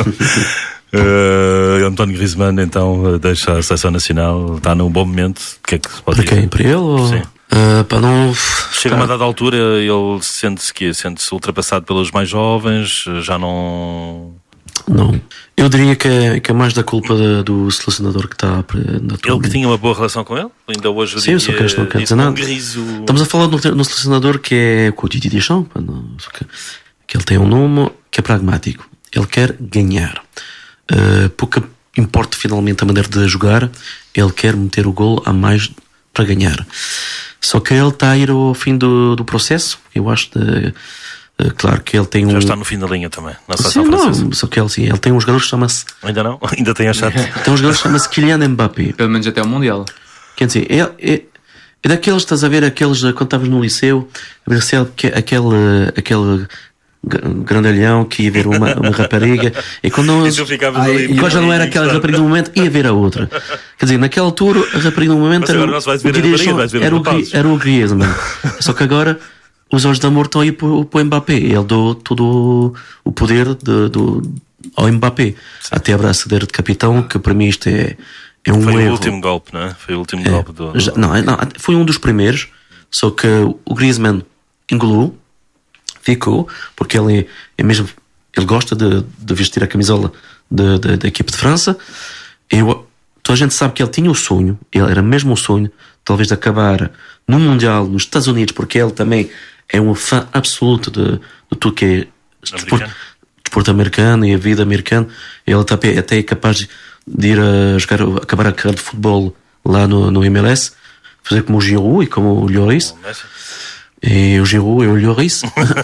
uh, António Griezmann então deixa a seleção nacional, está num bom momento. O que é que se pode
para
dizer?
quem? Para ele? Ou...
Sim.
Uh, para não...
Chega a uma dada altura, ele sente-se que sente-se ultrapassado pelos mais jovens, já não...
Não. Eu diria que é, que é mais da culpa de, do selecionador que está na
Ele que tinha uma boa relação com ele? Ainda hoje eu
Sim,
diria,
só que isto não quer dizer nada.
Um griso...
Estamos a falar no, no selecionador que é com o Didier Deschamps, que, que ele tem um nome que é pragmático. Ele quer ganhar. Uh, pouco importa finalmente a maneira de jogar, ele quer meter o gol a mais para ganhar. Só que ele está a ir ao fim do, do processo, eu acho de... Uh, claro que ele tem um...
Já está no fim da linha também, na seleção
sim,
francesa.
Não, só que ele, sim, ele tem um jogador que chama-se...
Ainda não? Ainda tem a chate?
Tem um jogador que chama-se Kylian Mbappé.
Pelo menos até o Mundial.
Quer dizer, é, é, é daqueles, estás a ver, aqueles, quando estavas no liceu, a ver se aquele, aquele grandalhão que ia ver uma, uma rapariga, e quando não,
E tu ficavas
Ai,
ali,
e quando já não era
e
aquela
gostava.
rapariga no momento, ia ver a outra. Quer dizer, naquela altura, a rapariga no momento
Mas
era,
agora não se vai ver
o
a rapariga,
Griezmann,
vais ver os
era, o,
rapazes.
Gri- era o Griezmann. Só que agora os olhos de amor estão aí para o Mbappé. Ele deu todo o poder de, do, ao Mbappé. Até a braçadeira de capitão, que para mim isto é, é um
Foi
erro.
o último golpe, não é? Foi o último
É,
golpe do... do...
já- não, não, foi um dos primeiros, só que o Griezmann engoliu, ficou, porque ele é, é mesmo, ele gosta de, de vestir a camisola de- de- da equipe de França. Eu, toda a gente sabe que ele tinha o sonho, ele era mesmo o sonho, talvez de acabar no Mundial nos Estados Unidos, porque ele também é um fã absoluto de, de tudo que é desporto,
Americano.
desporto americano e a vida americana. Ele até, até é capaz de ir a jogar, acabar a carreira de futebol lá no, no M L S, fazer como o Giroud e como o Lloris. E o Giroud e o Lloris.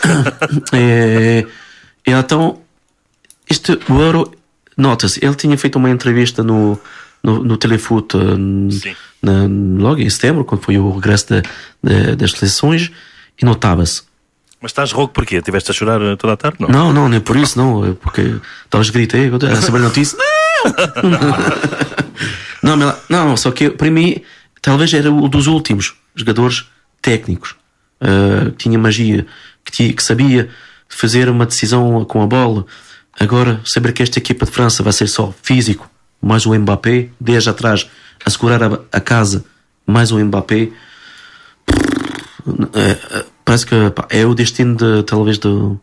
e, e então, este, o Euro, nota-se, ele tinha feito uma entrevista no, no, no Telefoot
Sim.
na, logo em setembro, quando foi o regresso da, da, das seleções, e notava-se.
Mas estás rouco porquê? Tiveste a chorar toda a tarde? Não.
Não, não, nem por isso, não, é porque talvez gritei a saber a notícia. Não! não, mas, não, só que para mim, talvez era o dos últimos jogadores técnicos, uh, que tinha magia, que, tinha, que sabia fazer uma decisão com a bola. Agora, saber que esta equipa de França vai ser só físico, mais o Mbappé, desde atrás, a segurar a, a casa, mais o Mbappé. É, é, parece que pá, é o destino de, talvez do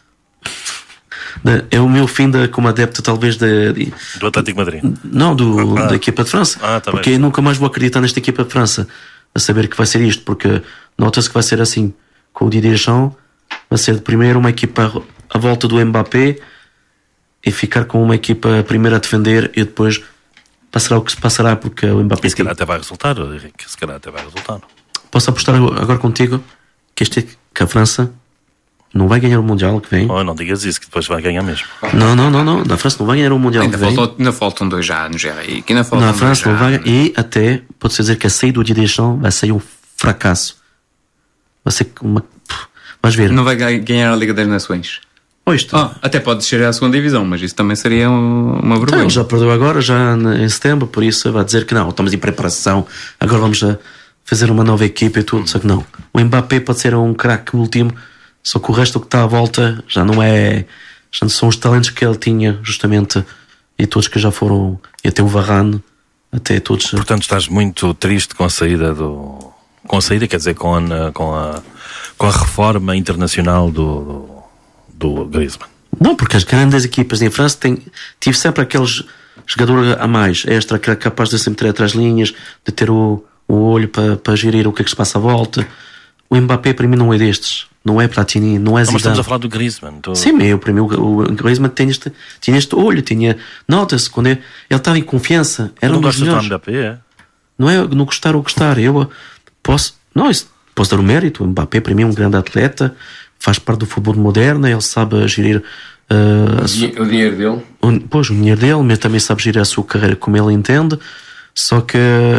de, é o meu fim de, como adepto talvez de, de,
Do Atlético Madrid.
não do,
Ah.
da equipa de França,
Ah, tá
porque
bem.
eu nunca mais vou acreditar nesta equipa de França a saber que vai ser isto, porque nota-se que vai ser assim com o Didier Deschamps, vai ser de primeiro uma equipa à volta do Mbappé e ficar com uma equipa primeiro a defender e depois passará o que se passará, porque o Mbappé
E se calhar
tem-
até vai resultar, Henrique. Se calhar até vai resultar.
posso apostar agora contigo que, este, que a França não vai ganhar o Mundial que vem.
Oh, não digas isso, que depois vai ganhar mesmo.
Não, não, não, não. Na França não vai ganhar o Mundial
Ainda,
que vem.
faltam, ainda faltam dois anos, Henrique. Ainda faltam
Na
dois
França não vai
anos.
ganhar. E até pode-se dizer que a saída do Didier Deschamps vai ser um fracasso. Vai ser uma. Vais ver.
Não vai ga- ganhar a Liga das Nações.
Oh, isto.
Oh, até pode descer à segunda divisão, mas isso também seria um- uma
Então,
vergonha.
ele já perdeu agora, já em setembro, por isso vai dizer que não, estamos em preparação, agora vamos a fazer uma nova equipa e tudo, só que não. O Mbappé pode ser um craque último, só que o resto que está à volta já não é, já não são os talentos que ele tinha, justamente, e todos que já foram, e até o Varane, até todos.
Portanto, estás muito triste com a saída do... Com a saída, quer dizer, com a, com a, com a reforma internacional do, do, do Griezmann.
Não, porque as grandes equipas em França têm, tive sempre aqueles jogadores a mais, extra, que era capaz de sempre ter atrás linhas, de ter o, o olho para, para gerir o que é que se passa à volta. O Mbappé para mim não é destes, não é Platini, não é
Não, mas estamos
Zidane.
a falar do Griezmann. Tu...
Sim, meu, para mim o, o Griezmann tinha este, tinha este olho, tinha, nota-se quando ele, ele estava em confiança, era
não
um dos
gostas do
melhores.
Mbappé, é?
Não é não gostar ou gostar, eu uh, posso, não, isso, posso dar o mérito. O Mbappé para mim é um grande atleta, faz parte do futebol moderno, ele sabe gerir uh, a sua,
O dinheiro dele.
o, pois, o dinheiro dele, mas também sabe gerir a sua carreira como ele entende. Só que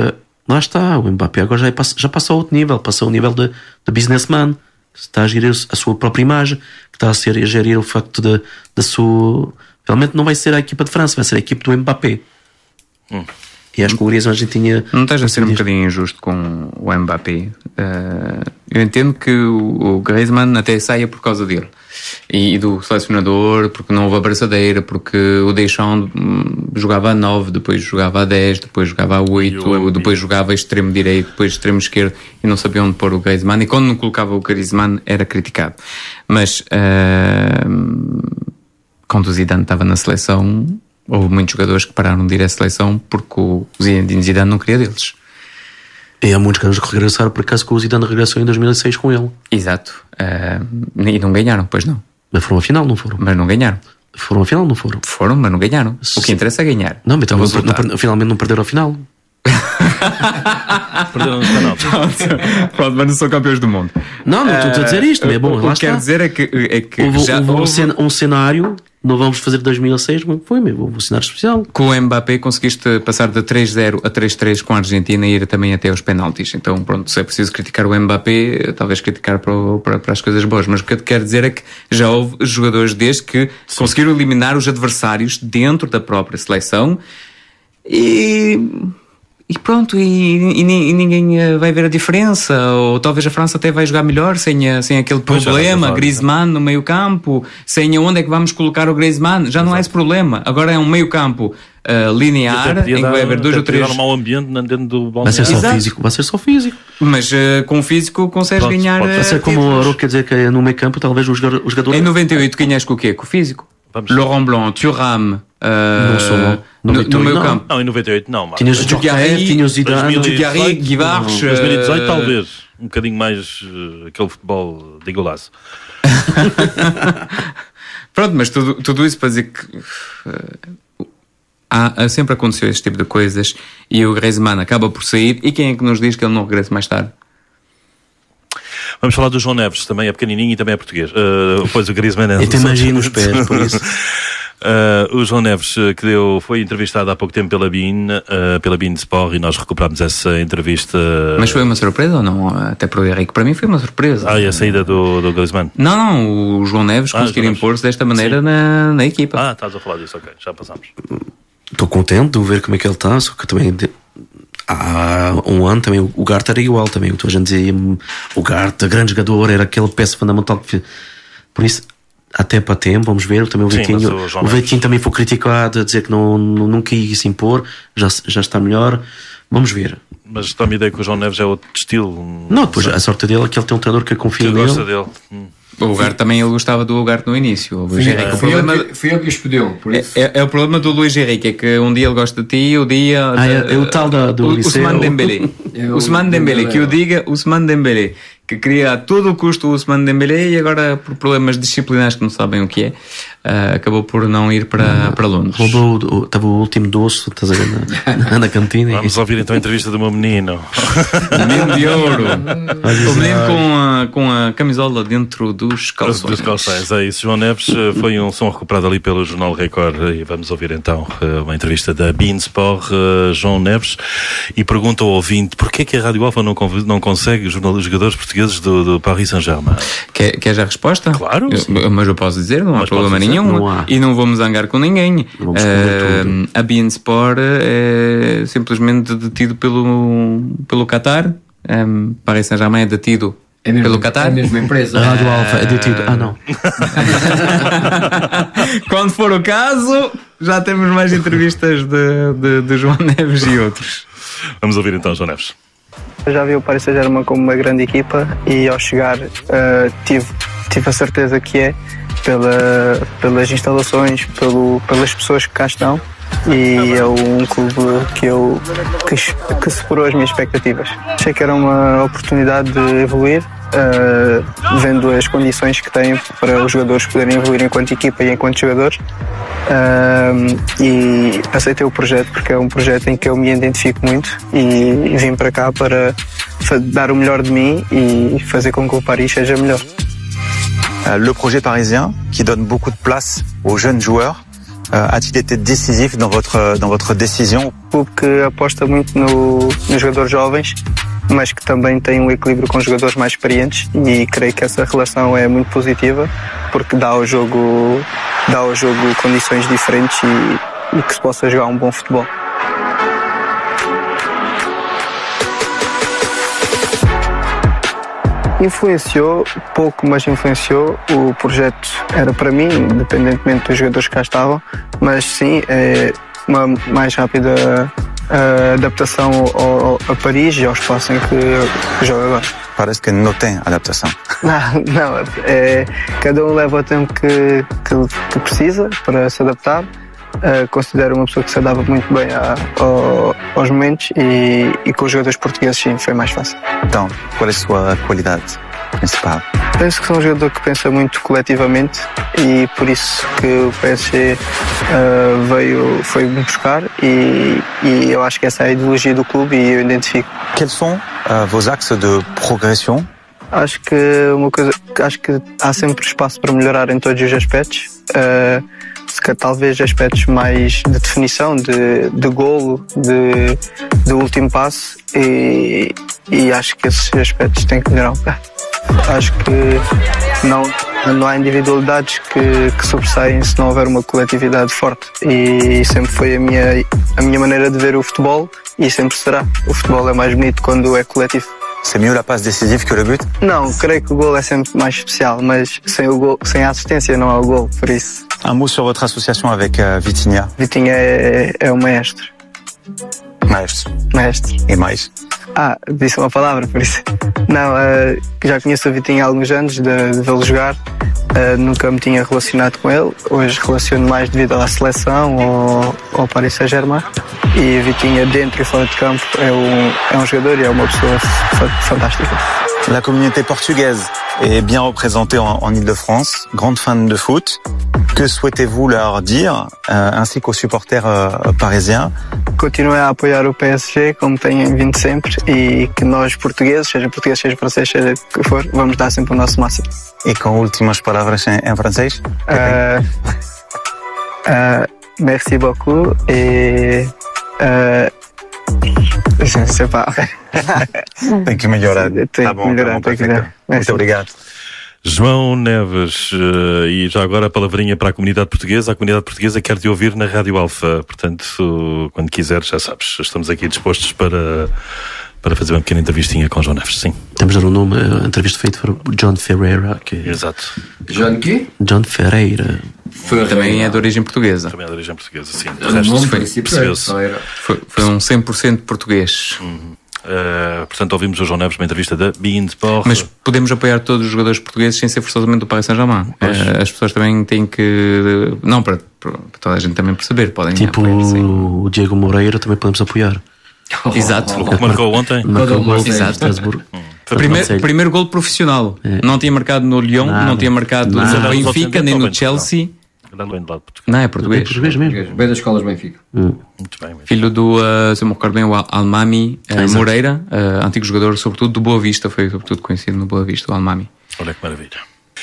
Lá está, o Mbappé agora já, é, já passou a outro nível, passou o nível de, de businessman, que está a gerir a sua própria imagem, que está a, ser, a gerir o facto de, de sua... Realmente não vai ser a equipa de França, vai ser a equipa do Mbappé. Hum. E acho que o Griezmann já tinha...
Não estás a ser um bocadinho injusto com o Mbappé. Uh, eu entendo que o, o Griezmann até saia por causa dele. E, e do selecionador, porque não houve abraçadeira, porque o Deschamps hum, jogava a nove, depois jogava a dez, depois jogava a oito, depois jogava extremo direito, depois extremo esquerdo, e não sabia onde pôr o Griezmann. E quando não colocava o Griezmann era criticado. Mas uh, quando o Zidane estava na seleção... Houve muitos jogadores que pararam de ir à seleção porque o Zinedine Zidane não queria deles.
E há muitos jogadores que regressaram, por acaso, que o Zidane regressou em dois mil e seis com ele.
Exato. Uh, e não ganharam, pois não.
Mas foram a final, não foram?
Mas não ganharam.
Foram a final, não foram?
Foram, mas não ganharam. O que interessa é ganhar.
Não, mas então não, não, finalmente não perderam a final.
Perderam nos penaltis.
Pronto, mas não são campeões do mundo.
Não, não estou uh, a dizer isto, mas é bom.
O que quero dizer é que, é que
houve,
já
houve,
houve
um cenário. Não vamos fazer dois mil e seis, foi mesmo, um cenário especial.
Com o Mbappé conseguiste passar de três zero a três três com a Argentina e ir também até aos penaltis. Então, pronto, se é preciso criticar o Mbappé, talvez criticar para, o, para, para as coisas boas. Mas o que eu te quero dizer é que já houve jogadores desde que Sim. conseguiram eliminar os adversários dentro da própria seleção e... E pronto, e, e, e ninguém vai ver a diferença, ou talvez a França até vai jogar melhor sem, a, sem aquele pois problema, já, Griezmann no meio campo, sem onde é que vamos colocar o Griezmann, já não há esse problema. Agora é um meio campo uh, linear, em que vai haver dois ou três...
Dar um mau ambiente dentro do balneário.
Vai ser só Exato. físico, vai ser só físico.
Mas uh, com o físico consegues pronto, ganhar...
Vai ser como o Auro quer dizer que no meio campo talvez o jogador... O jogador...
Em noventa e oito ganhaste com o quê? Com o físico? Vamos. Laurent Blanc, Thuram... Uh,
não sou,
no, no meu
não.
campo.
Não, em noventa e oito não.
Tinha os Dugarry, tinha os Zidane,
Dugarry, Guivarch.
dois mil e dezoito talvez. Um bocadinho mais uh, aquele futebol de golaço.
Pronto, mas tudo, tudo isso para dizer que uh, há, sempre aconteceu este tipo de coisas e o Griezmann acaba por sair e quem é que nos diz que ele não regressa mais tarde?
Vamos falar do João Neves, também é pequenininho e também é português. Uh, pois o Griezmann é...
Eu te imagino os pés, por isso...
Uh, o João Neves, que deu, foi entrevistado há pouco tempo pela B I N, uh, pela B I N Sport, e nós recuperámos essa entrevista.
Mas foi uma surpresa ou não? Até para o Henrique, para mim foi uma surpresa.
Ah, e a saída do, do Griezmann?
Não, não, o João Neves ah, conseguir impor-se desta maneira na, na equipa.
Ah, estás a falar disso, ok, já passamos.
Estou contente de ver como é que ele está, só que também... De... Há um ano também o Gart era igual também, a gente dizia o Gart, grande jogador, era aquele peça fundamental que... Por isso... Até para tempo, vamos ver. Também o Vitinho, Sim, o, o Vitinho também foi criticado a dizer que não, não, não quis se impor, já, já está melhor. Vamos ver.
Mas dá-me a ideia que o João Neves é outro estilo.
Não, depois a sorte dele é que ele tem um treinador que confia
que
nele.
gosta dele. Hum.
O Gart também ele gostava do Gart no início. O Luís
fui,
Henrique.
É.
O problema
Fui eu que, fui eu que expediu. Por isso.
É, é, é o problema do Luís Henrique, é que um dia ele gosta de ti, o dia.
Ah, é, é o tal da, do Liceu.
Ousmane Dembélé. É Ousmane Dembélé, que o diga Ousmane Dembélé, que queria a todo o custo o Ousmane Dembélé e agora por problemas disciplinares que não sabem o que é, uh, acabou por não ir para, para Londres.
Roubou, estava o último doce, estás a ver, na, na cantina.
Vamos ouvir então a entrevista do meu menino.
O menino de ouro. O menino com a, com a camisola dentro dos calções.
Dos calções, é isso. João Neves foi um som recuperado ali pelo Jornal Record e vamos ouvir então uma entrevista da B I N Sport, João Neves, e pergunta ao ouvinte porquê que a Rádio Alfa não, não consegue os jogadores portugueses do, do Paris Saint-Germain.
Quer, queres a resposta?
Claro.
Eu, mas eu posso dizer, não há mas problema nenhum. Não há. E não vou me zangar com ninguém. Uh, a B I N Sport é simplesmente detido pelo, pelo Qatar. Um, Paris Saint-Germain é detido
é mesmo,
pelo Qatar.
É a mesma empresa.
A Rádio Alfa é detido. Ah, não.
Quando for o caso, já temos mais entrevistas de, de, de João Neves e outros.
Vamos ouvir então João Neves.
Eu já vi o Paris Saint-Germain como uma grande equipa e ao chegar uh, tive, tive a certeza que é pela, pelas instalações, pelo, pelas pessoas que cá estão e é um clube que, eu, que, que superou as minhas expectativas. Achei que era uma oportunidade de evoluir, uh, vendo as condições que tem para os jogadores poderem evoluir enquanto equipa e enquanto jogadores. Uh, e aceitei o projeto porque é um projeto em que eu me identifico muito e vim para cá para dar o melhor de mim e fazer com que o Paris seja melhor.
Le projet parisien qui donne beaucoup de place aux jeunes joueurs a-t-il été décisif dans votre, dans votre décision?
Um clube que aposta muito no, nos jogadores jovens, mas que também tem um equilíbrio com jogadores mais experientes, e creio que essa relação é muito positiva porque dá ao jogo, dá ao jogo condições diferentes e, e que se possa jogar um bom futebol. Influenciou pouco, mas influenciou. O projeto era para mim, independentemente dos jogadores que cá estavam, mas sim, é uma mais rápida uh, adaptação ao, ao, a Paris e ao espaço em que jogo agora.
Parece que não tem adaptação.
Não, não, é, cada um leva o tempo que, que, que precisa para se adaptar. Uh, considero uma pessoa que se adapta muito bem a, a, aos momentos e, e com os jogadores portugueses sim, foi mais fácil.
Então, qual é a sua qualidade principal?
Penso que sou um jogador que pensa muito coletivamente e por isso que o P S G uh, veio, foi me buscar e, e eu acho que essa é a ideologia do clube e eu identifico.
Quels sont uh, vos axes de progression?
Acho que uma coisa, acho que há sempre espaço para melhorar em todos os aspectos. Uh, que talvez aspectos mais de definição, de, de golo, de, de último passe e, e acho que esses aspectos têm que melhorar um bocado. Acho que não, não há individualidades que, que sobressaem se não houver uma coletividade forte e sempre foi a minha, a minha maneira de ver o futebol e sempre será. O futebol é mais bonito quando é coletivo.
C'est mieux la passe décisive que le but?
Não, creio que o gol é sempre mais especial, mas sem, o gol, sem a assistência não há o gol, por isso.
Un mot sur votre association avec uh, Vitinha.
Vitinha é, é o maestro.
Maestro.
Maestro.
E mais?
Ah, disse uma palavra, por isso. Não, uh, já conheço o Vitinha há alguns anos, de, de vê-lo jogar. Uh, nunca me tinha relacionado com ele. Hoje relaciono mais devido à seleção ou ao Paris Saint-Germain. E Vitinha, dentro e fora de campo, é um, é um jogador e é uma pessoa fantástica.
La communauté portugaise est bien représentée en, en Île-de-France, grande fan de foot. Que souhaitez-vous leur dire, euh, ainsi qu'aux supporters euh, parisiens?
Continuem a apoiar o P S G, como têm vindo sempre, e que nós portugueses, seja português, seja francês, seja o que for, vamos dar sempre o nosso máximo.
E com últimas palavras em, em francês?
Uh, uh, merci beaucoup et... Uh, je ne sais pas.
Tem que melhorar.
Tem
tá
que
bom,
melhorar,
tá bom,
tem que
melhorar. Muito obrigado.
João Neves, uh, e já agora a palavrinha para a comunidade portuguesa. A comunidade portuguesa quer te ouvir na Rádio Alfa, portanto, uh, quando quiseres, já sabes, estamos aqui dispostos para, para fazer uma pequena entrevistinha com João Neves, sim.
Temos de dar um nome, a entrevista feita por John Ferreira. Que...
Exato.
John quê?
John Ferreira.
Ferreira. Também é de origem portuguesa.
Também é de origem portuguesa, sim.
O resto foi,
foi, foi um cem por cento português.
Uhum. Uh, portanto, ouvimes o João Neves uma entrevista da beIN Sport.
Mas podemos apoiar todos os jogadores portugueses sem ser forçosamente do Paris Saint-Germain. Uh, as pessoas também têm que... Não, para, para toda a gente também perceber. Podem
tipo
apoiar,
o Diego Moreira também podemos apoiar.
Oh, Exato.
O que marcou ontem.
Marcou gol em
Exato.
Estrasburgo.
Primeiro, primeiro gol profissional. É. Não tinha marcado no Lyon, nada, não tinha marcado nada. no Benfica, nem no Chelsea. Não, é português.
É português mesmo.
Bem das escolas Benfica.
Hum.
Muito bem. Muito
Filho do, uh, se eu me recordo bem, o Almami uh, Moreira, uh, antigo jogador, sobretudo do Boa Vista, foi sobretudo conhecido no Boa Vista, o Almami.
Olha que maravilha.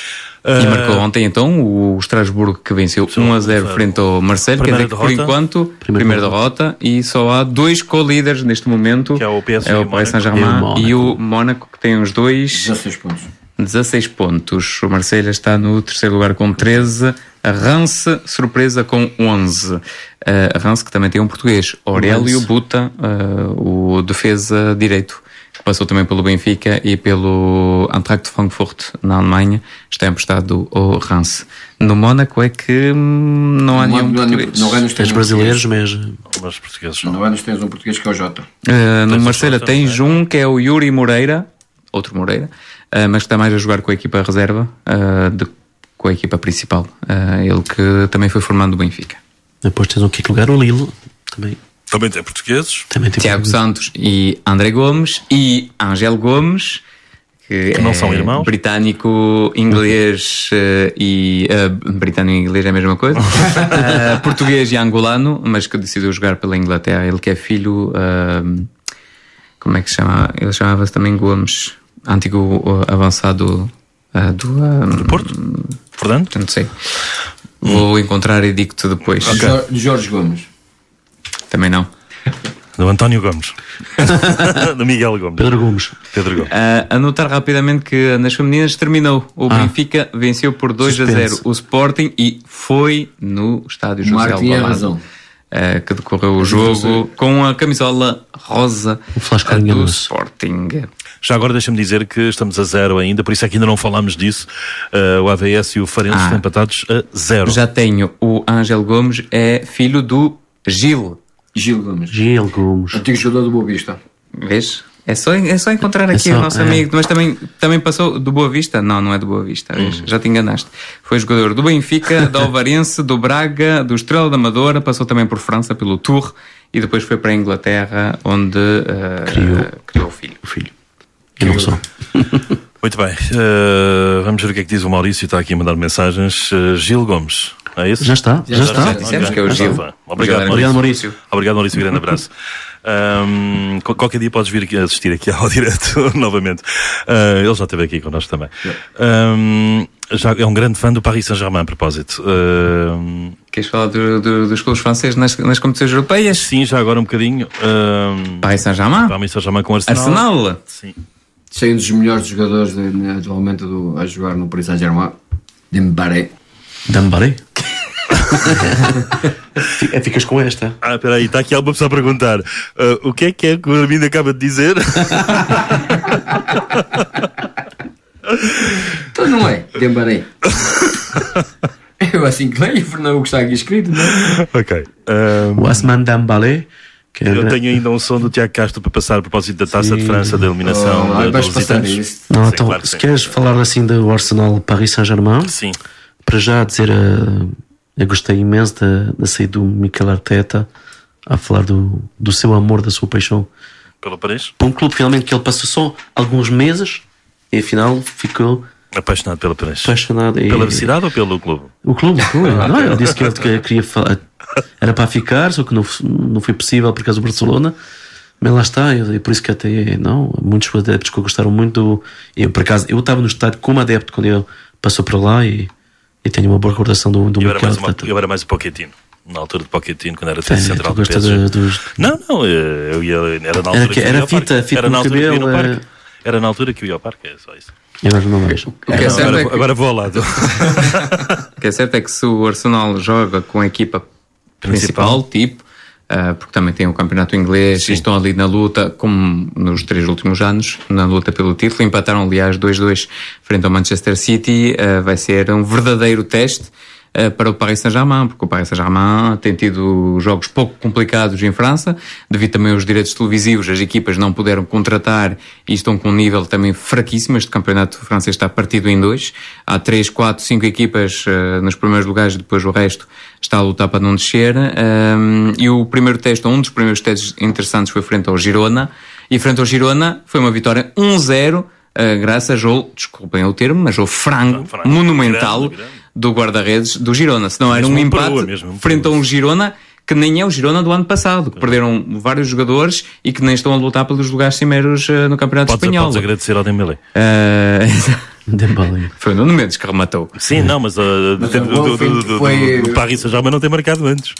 E uh, marcou ontem então o Estrasburgo, que venceu um a zero frente ao Marseille, quer dizer que por enquanto, primeira, primeira derrota, e só há dois co-líderes neste momento,
que é o P S G,
é o Paris Saint-Germain e o Mónaco, que tem os dois
dezasseis pontos.
dezasseis pontos. O Marseille está no terceiro lugar com treze. A Reims, surpresa, com onze. Uh, a Reims, que também tem um português, Aurélio Buta, uh, o defesa direito, que passou também pelo Benfica e pelo Eintracht Frankfurt, na Alemanha, está emprestado ao Reims. No Mónaco é que hum, não há
no
nenhum
no
português.
No Reims
tens brasileiros mesmo.
Mas portugueses
não. No Reims tens um português que é o Jota.
Uh, no Marselha tens um que é o Yuri Moreira, outro Moreira, uh, mas que está mais a jogar com a equipa reserva uh, de com a equipa principal, uh, ele que também foi formando o Benfica.
Depois tens um quinto lugar, o Lille, também.
Também tem portugueses.
Também tem
Tiago
portugueses.
Santos e André Gomes e Ángel Gomes, que,
que
é
não são irmãos.
Britânico, inglês uh, e... Uh, britânico e inglês é a mesma coisa. uh, português e angolano, mas que decidiu jogar pela Inglaterra. Ele que é filho... Uh, como é que se chama? Ele chamava-se também Gomes, antigo uh, avançado... Uh, do, um,
do Porto? Fernando?
Não sei. Vou encontrar e digo-te depois.
Okay. De Jorge Gomes.
Também não.
Do António Gomes. Do Miguel Gomes.
Pedro Gomes.
Pedro Gomes.
Uh, anotar rapidamente que nas femininas terminou. O ah. Benfica venceu por dois a zero o Sporting e foi no estádio José Alvalade. Uh, que decorreu o jogo com a camisola rosa uh, do Sporting.
Já agora deixa-me dizer que estamos a zero ainda, por isso é que ainda não falámos disso. Uh, o A V S e o Farense ah. estão empatados a zero.
Já tenho. O Ângelo Gomes é filho do Gil.
Gil Gomes.
Gil Gomes.
Antigo jogador do Boa Vista.
Vês? É só, é só encontrar aqui é só, o nosso é. amigo, mas também, também passou do Boa Vista. Não, não é do Boa Vista, hum. já te enganaste. Foi jogador do Benfica, do Alvarense, do Braga, do Estrela da Amadora, passou também por França pelo Tours e depois foi para a Inglaterra, onde uh, criou. criou o filho.
O filho. E não só.
Muito bem, uh, vamos ver o que é que diz o Maurício, está aqui a mandar mensagens. Uh, Gil Gomes, é isso?
Já está, já, já está.
Já dissemos que é o Gil.
Obrigado, Obrigado, Maurício. Obrigado, Maurício. Grande abraço. Um, qualquer dia podes vir aqui assistir aqui ao direto novamente. Uh, ele já esteve aqui connosco também. Um, já é um grande fã do Paris Saint-Germain, a propósito. Uh,
Queres falar do, do, dos clubes franceses nas, nas competições europeias?
Sim, já agora um bocadinho. Um,
Paris Saint-Germain?
Paris Saint-Germain com Arsenal.
Arsenal?
Sim.
Sem um dos melhores jogadores de, atualmente do, a jogar no Paris Saint-Germain, Dembélé.
Dembélé? Ficas com esta.
Ah, espera aí, está aqui alguma pessoa a perguntar uh, o que é que é que o Armindo acaba de dizer?
Então não é, Dembélé. Eu assim que leio, não o que está aqui escrito, não é?
Ok.
Um... O Asman Dembélé.
Que eu tenho ainda um som do Tiago Castro para passar a propósito da Taça sim. de França, da eliminação.
Oh,
de,
vais passar isso.
Não,
sim,
então,
claro
se
sim.
queres falar assim do Arsenal Paris Saint-Germain,
sim.
para já dizer, uh, eu gostei imenso da, da saída do Mikel Arteta a falar do, do seu amor, da sua paixão
pelo Paris.
Para um clube finalmente que ele passou só alguns meses e afinal ficou
apaixonado pelo Paris.
Apaixonado.
E... Pela cidade ou pelo clube?
O clube, o clube. Não, ele disse que ele queria falar, era para ficar, só que não, não foi possível por causa do Barcelona. Mas lá está, e por isso que até não, muitos adeptos que gostaram muito. Eu, por acaso, eu estava no estádio como adepto quando ele passou para lá e, e tenho uma boa recordação do, do
eu,
Mikel.
era uma, eu era mais o Pochettino, na altura de Pochettino, quando era defesa central do P S
G.
De,
dos...
Não, não, eu ia, era na altura
era, que,
que
era
eu ia
fita,
ao parque.
Fita
Era na altura
cabelo,
que eu ia no
era...
parque. Era na altura que eu ia ao parque, é só isso.
Eu não vejo.
O que é certo
agora,
é que...
agora vou ao lado.
O que é certo é que se o Arsenal joga com a equipa principal, principal tipo, uh, porque também tem o campeonato inglês sim. E estão ali na luta, como nos três últimos anos, na luta pelo título, empataram aliás dois a dois frente ao Manchester City, uh, vai ser um verdadeiro teste uh, para o Paris Saint-Germain, porque o Paris Saint-Germain tem tido jogos pouco complicados em França, devido também aos direitos televisivos, as equipas não puderam contratar e estão com um nível também fraquíssimo. Este campeonato francês está partido em dois, há três, quatro, cinco equipas uh, nos primeiros lugares, depois o resto está a lutar para não descer, um, e o primeiro teste, um dos primeiros testes interessantes foi frente ao Girona, e frente ao Girona foi uma vitória um a zero, uh, graças ao, desculpem o termo, mas ao frango, frango monumental grande, grande. do guarda-redes do Girona, senão era um empate perua, mesmo, frente a um Girona que nem é o Girona do ano passado, que perderam vários jogadores e que nem estão a lutar pelos lugares cimeiros uh, no Campeonato
podes,
Espanhol.
Podes agradecer ao Dembélé.
Uh,
Dembélé.
Foi o Nuno Mendes que rematou.
Sim, não, mas, uh, mas do, do, do, do, foi... do Paris Saint-Germain não tem marcado antes.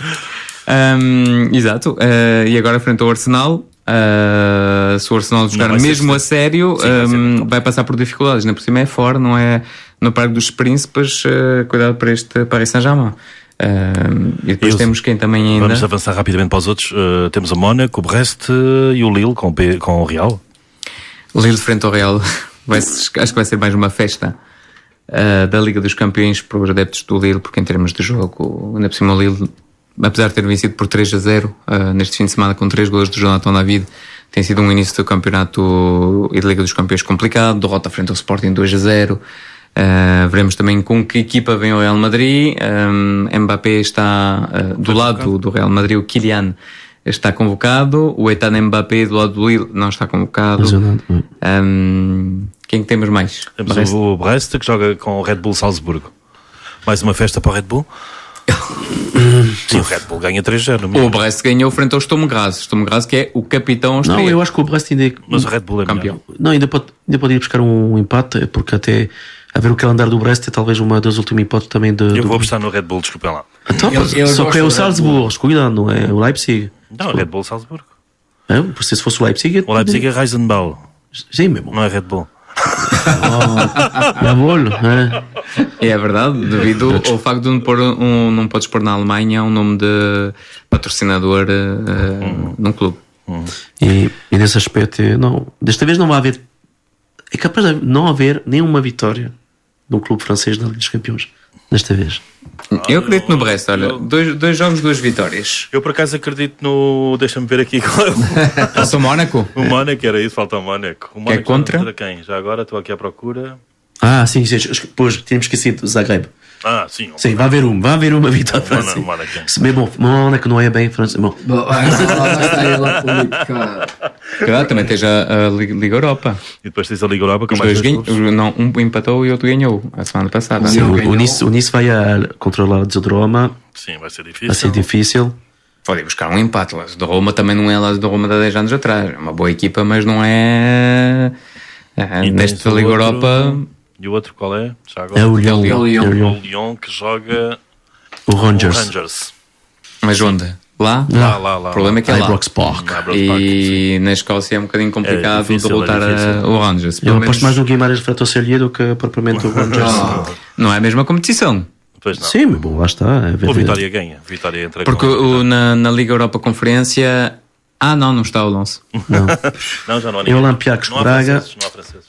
Um, exato. Uh, e agora frente ao Arsenal, uh, se o Arsenal jogar mesmo a sério, sim, um, vai passar por dificuldades. Na por cima é fora, não é no Parque dos Príncipes. Uh, cuidado para este Paris Saint-Germain. Uh, e depois Eu, temos quem também ainda...
Vamos avançar rapidamente para os outros. Uh, temos o Mónaco, o Brest uh, e o Lille com, com o Real.
O Lille frente ao Real vai, acho que vai ser mais uma festa uh, da Liga dos Campeões para os adeptos do Lille, porque em termos de jogo, ainda por cima o Lille, apesar de ter vencido por três a zero uh, neste fim de semana com três golos de Jonathan David, tem sido um início do campeonato e da Liga dos Campeões complicado, derrota frente ao Sporting dois a zero. Uh, veremos também com que equipa vem o Real Madrid. um, Mbappé está uh, do Foi lado convocado. do Real Madrid, o Kylian está convocado, o Ethan Mbappé do lado do Lille não está convocado. um, Quem que temos mais?
Temos Brest. o Brest que joga com o Red Bull Salzburgo. Mais uma festa para o Red Bull. Sim, o Red Bull ganha três a zero.
O Brest ganhou frente ao Sturm Graz. Sturm Graz que é o capitão austríaco.
Não, eu acho que o Brest ainda é...
Mas o Red Bull é
campeão.
Não, ainda pode, ainda pode ir buscar um empate, porque até a ver o calendário do Brest, é talvez uma das últimas hipóteses também de...
Eu
do...
vou apostar no Red Bull, desculpem lá.
Então,
Eu- eu
só
gosto
que é
do
o
Red
Salzburgo, cuidado, não é o Leipzig.
Não, Red Bull Salzburgo.
É, por se fosse o Leipzig...
O Leipzig é Reisenball,
Sim, mesmo.
não é Red Bull.
Oh, Jawohl, é.
É verdade, devido ao facto de não, pôr um, não podes pôr na Alemanha um nome de patrocinador uh,
Hum.
num clube.
E, e nesse aspecto, não, desta vez não vai haver, é capaz de não haver nenhuma vitória de um clube francês na Liga dos Campeões, desta vez.
Eu acredito no Brest, olha,
eu-
dois, dois jogos, duas vitórias.
Eu por acaso acredito no. Deixa-me ver aqui qual é o.
Passa o Mónaco?
O Mónaco, era isso, falta o Mónaco. O Mónaco
contra?
contra quem? Já agora estou aqui à procura.
Ah, sim, sim, pois, tínhamos esquecido o Zagreb.
Ah, sim.
Sim, vai haver uma, vai haver uma vitória
Mónaco,
francesa.
Mónaco.
Se bem bom, Mónaco não é bem francês. Bom,
Bom, ah, lá está ele a política.
Claro, também tens a, a Liga Liga Europa.
E depois tens a Liga Europa com
Os
mais
dois
dois
ganham,
clubes.
não, um empatou e o outro ganhou a semana passada.
sim,
Não
o,
ganhou.
o, Nice, o Nice vai a controlar o Roma,
Sim, vai ser
vai
difícil.
ser difícil.
Pode ir buscar um empate. Las de Roma também não é Las de Roma de há dez anos atrás. É uma boa equipa, mas não é. é
E
nesta
tens o
Liga
outro-
Europa.
E o outro qual é? Já agora?
É o Lyon,
É o Lyon.
é o Lyon.
O Lyon que joga
O
o
Rangers.
Rangers.
Mas onde? Lá?
Lá, lá, lá.
O problema é que é lá.
Ibrox Park.
Na Ibrox Park,
E na Escócia é um bocadinho complicado
É difícil,
de voltar
é difícil.
a, o Rangers.
Eu
Pelo
aposto
menos
mais no Guimarães Fratercellier do que propriamente o Rangers.
não é a mesma competição.
Pois não.
Sim, mas bom, lá está. É ver-
O Vitória ganha. Vitória entra
Porque
com...
o, na, na Liga Europa Conferência. Ah, não, não está o Lons.
Não.
Não, já não há
É
ninguém.
o Olympiacos
Não há
Braga.
franceses, não há franceses.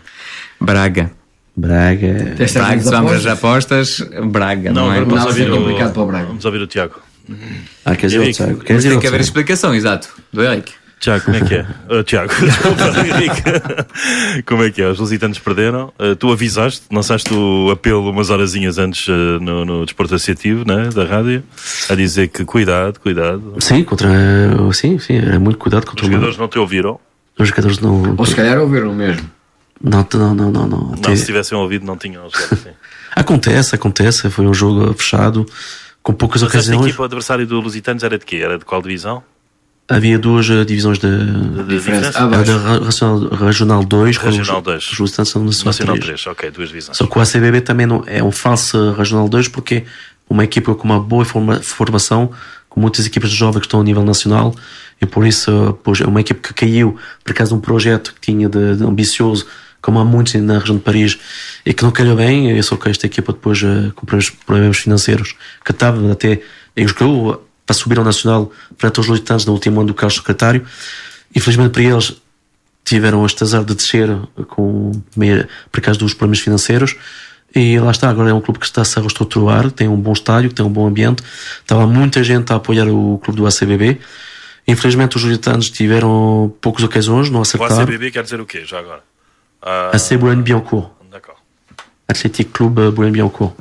Braga.
Braga.
Esta
Braga,
vez
se vamos às
apostas.
apostas, Braga,
Não,
não, é?
agora vamos
Não,
ouvir
é complicado para o
o...
Braga.
Vamos ouvir o Tiago.
Ah, quer dizer, o
Henrique,
Tiago. Quer
Mas
dizer,
tem
o
que haver
Tiago.
explicação, exato, do Henrique.
Tiago, como é que é? Uh, Tiago, desculpa, Henrique. Como é que é? Os lusitanos perderam. Uh, tu avisaste, lançaste o apelo umas horazinhas antes uh, no, no Desporto Associativo, né, da rádio, a dizer que cuidado, cuidado.
Sim, contra. Sim, sim, é muito cuidado contra
Os
o
jogadores não te ouviram.
Os jogadores não.
Ou se calhar ouviram mesmo.
Não, não, não, não. não.
Não,
Até-
se tivessem ouvido, não tinham jogado assim.
Acontece, acontece. Foi um jogo fechado, com poucas
Mas esta
ocasiões.
equipa adversária do Lusitanos era de quê? Era de qual divisão?
Havia duas eh, divisões de.
De, de
Diferença.
diferença?
Ah,
Era da Ra- Regional- Regional dois,
Regional
os-
dois.
Os Lusitanos são Nacional
Nacional
três.
três, ok, duas divisões.
Só que o A C B B também não, é um falso Regional dois porque é uma equipa com uma boa forma- formação, com muitas equipas de jovens que estão a nível nacional, e por isso pois, é uma equipa que caiu por causa de um projeto que tinha de, de ambicioso, como há muitos na região de Paris, e que não calhou bem. É só que esta equipa depois uh, com problemas- problemas financeiros, que estava até em jogou para subir ao Nacional frente aos Lusitanos no último ano do Carlos Secretário. Infelizmente para eles tiveram este azar de descer com, meia- por causa dos problemas financeiros, e lá está. Agora é um clube que está-se a reestruturar, tem um bom estádio, tem um bom ambiente, estava muita gente a apoiar o clube do A C B B. Infelizmente os Lusitanos tiveram poucas ocasiões, não
O A
acertaram.
C B B quer dizer o quê, já agora? Ah,
A C Boulogne-Billancourt,
d'accord.
Atlético Clube Boulogne-Billancourt.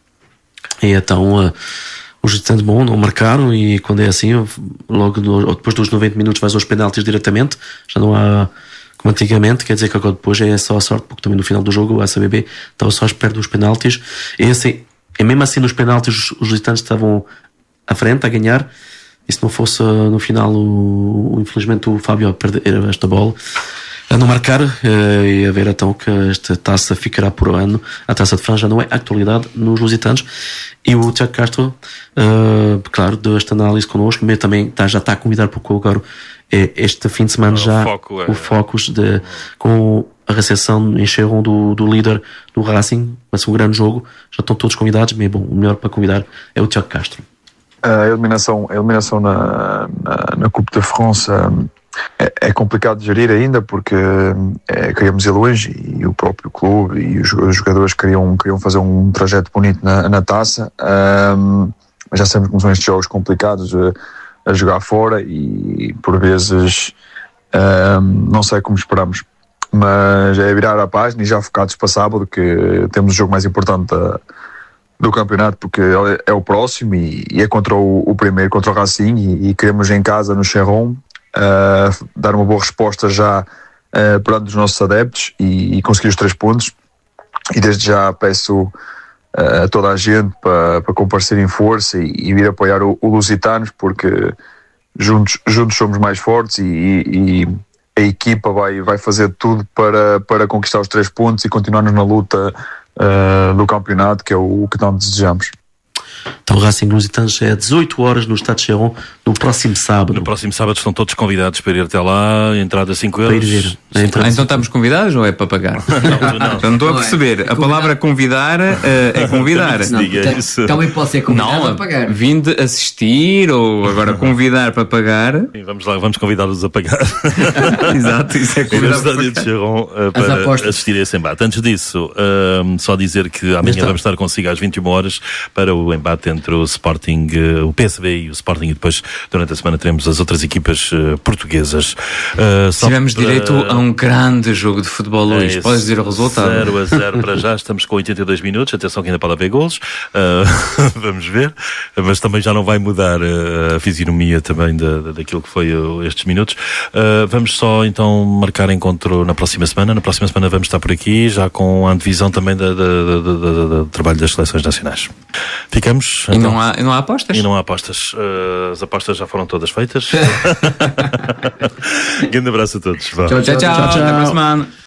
E então uh, os Lusitanos bom não marcaram, e quando é assim, logo no, depois dos noventa minutos vais aos penaltis diretamente, já não há como antigamente. Quer dizer que agora depois é só a sorte, porque também no final do jogo o A C B B estava só à espera dos penaltis, e, assim, e mesmo assim nos penaltis os, os Lusitanos estavam à frente a ganhar, e se não fosse uh, no final o, o, infelizmente o Fábio a perder esta bola, a não marcar, uh, e a ver então que esta taça ficará por ano. A taça de França já não é atualidade nos Lusitanos. E o Tiago Castro, uh, claro, deu esta análise connosco, mas também tá, já está a convidar para o agora é, este fim de semana
O
já
foco é-
o Focus de, com a recepção em Chéron do, do líder do Racing. Vai ser um grande jogo, já estão todos convidados, mas bom, o melhor para convidar é o Tiago Castro.
A eliminação, a eliminação na, na, na Coupe de France é, é complicado de gerir ainda, porque é, queríamos ir longe, e o próprio clube e os, os jogadores queriam, queriam fazer um trajeto bonito na, na taça, um, mas já sabemos como são estes jogos complicados a, a jogar fora, e por vezes um, não sei como esperamos, mas é virar a página e já focados para sábado, que temos o jogo mais importante da do campeonato, porque é o próximo, e, e é contra o, o primeiro, contra o Racing, e, e queremos em casa no Chéron uh, dar uma boa resposta já uh, perante os nossos adeptos, e, e conseguir os três pontos. E desde já peço uh, a toda a gente para, para comparecer em força e, e vir apoiar o, o Lusitanos, porque juntos, juntos somos mais fortes, e, e, e a equipa vai, vai fazer tudo para, para conquistar os três pontos e continuarmos na luta uh, do campeonato, que é o, o que nós desejamos.
Então o Racing Lusitano é às dezoito horas no Stade Chéron, no próximo sábado.
No próximo sábado estão todos convidados para ir até lá, entrada cinco euros.
Para ir ver.
Ah, então estamos convidados ou é para pagar?
Não, não.
Eu não estou a perceber. A palavra convidar uh, é convidar.
Não,
Diga isso.
Também pode ser convidado
Não,
a pagar.
vim de assistir ou agora convidar para pagar.
Sim, vamos lá, vamos convidá-los a pagar.
Exato, isso é
No
convidar para
estádio de
pagar.
Chéron uh,
As
para
apostas.
assistir a esse embate. Antes disso, uh, só dizer que amanhã
está.
vamos estar consigo às vinte e uma horas para o embate entre o Sporting, uh, o P S V e o Sporting, e depois durante a semana teremos as outras equipas uh, portuguesas. Uh, só
Tivemos
para-
direito a um grande jogo de futebol
É
hoje.
isso.
Podes dizer o resultado?
zero a zero para já, estamos com oitenta e dois minutos. Atenção que ainda pode haver golos. Uh, vamos ver. Mas também já não vai mudar uh, a fisionomia também da, da- daquilo que foi uh, estes minutos. Uh, vamos só então marcar encontro na próxima semana. Na próxima semana vamos estar por aqui, já com a antevisão também da, da- da- da- da- do trabalho das seleções nacionais. Ficamos.
E
então.
não há, e não há apostas?
E não há apostas. Uh, as apostas já foram todas feitas. Grande abraço a todos. Vá.
Tchau,
Tchau, tchau. Até para a semana.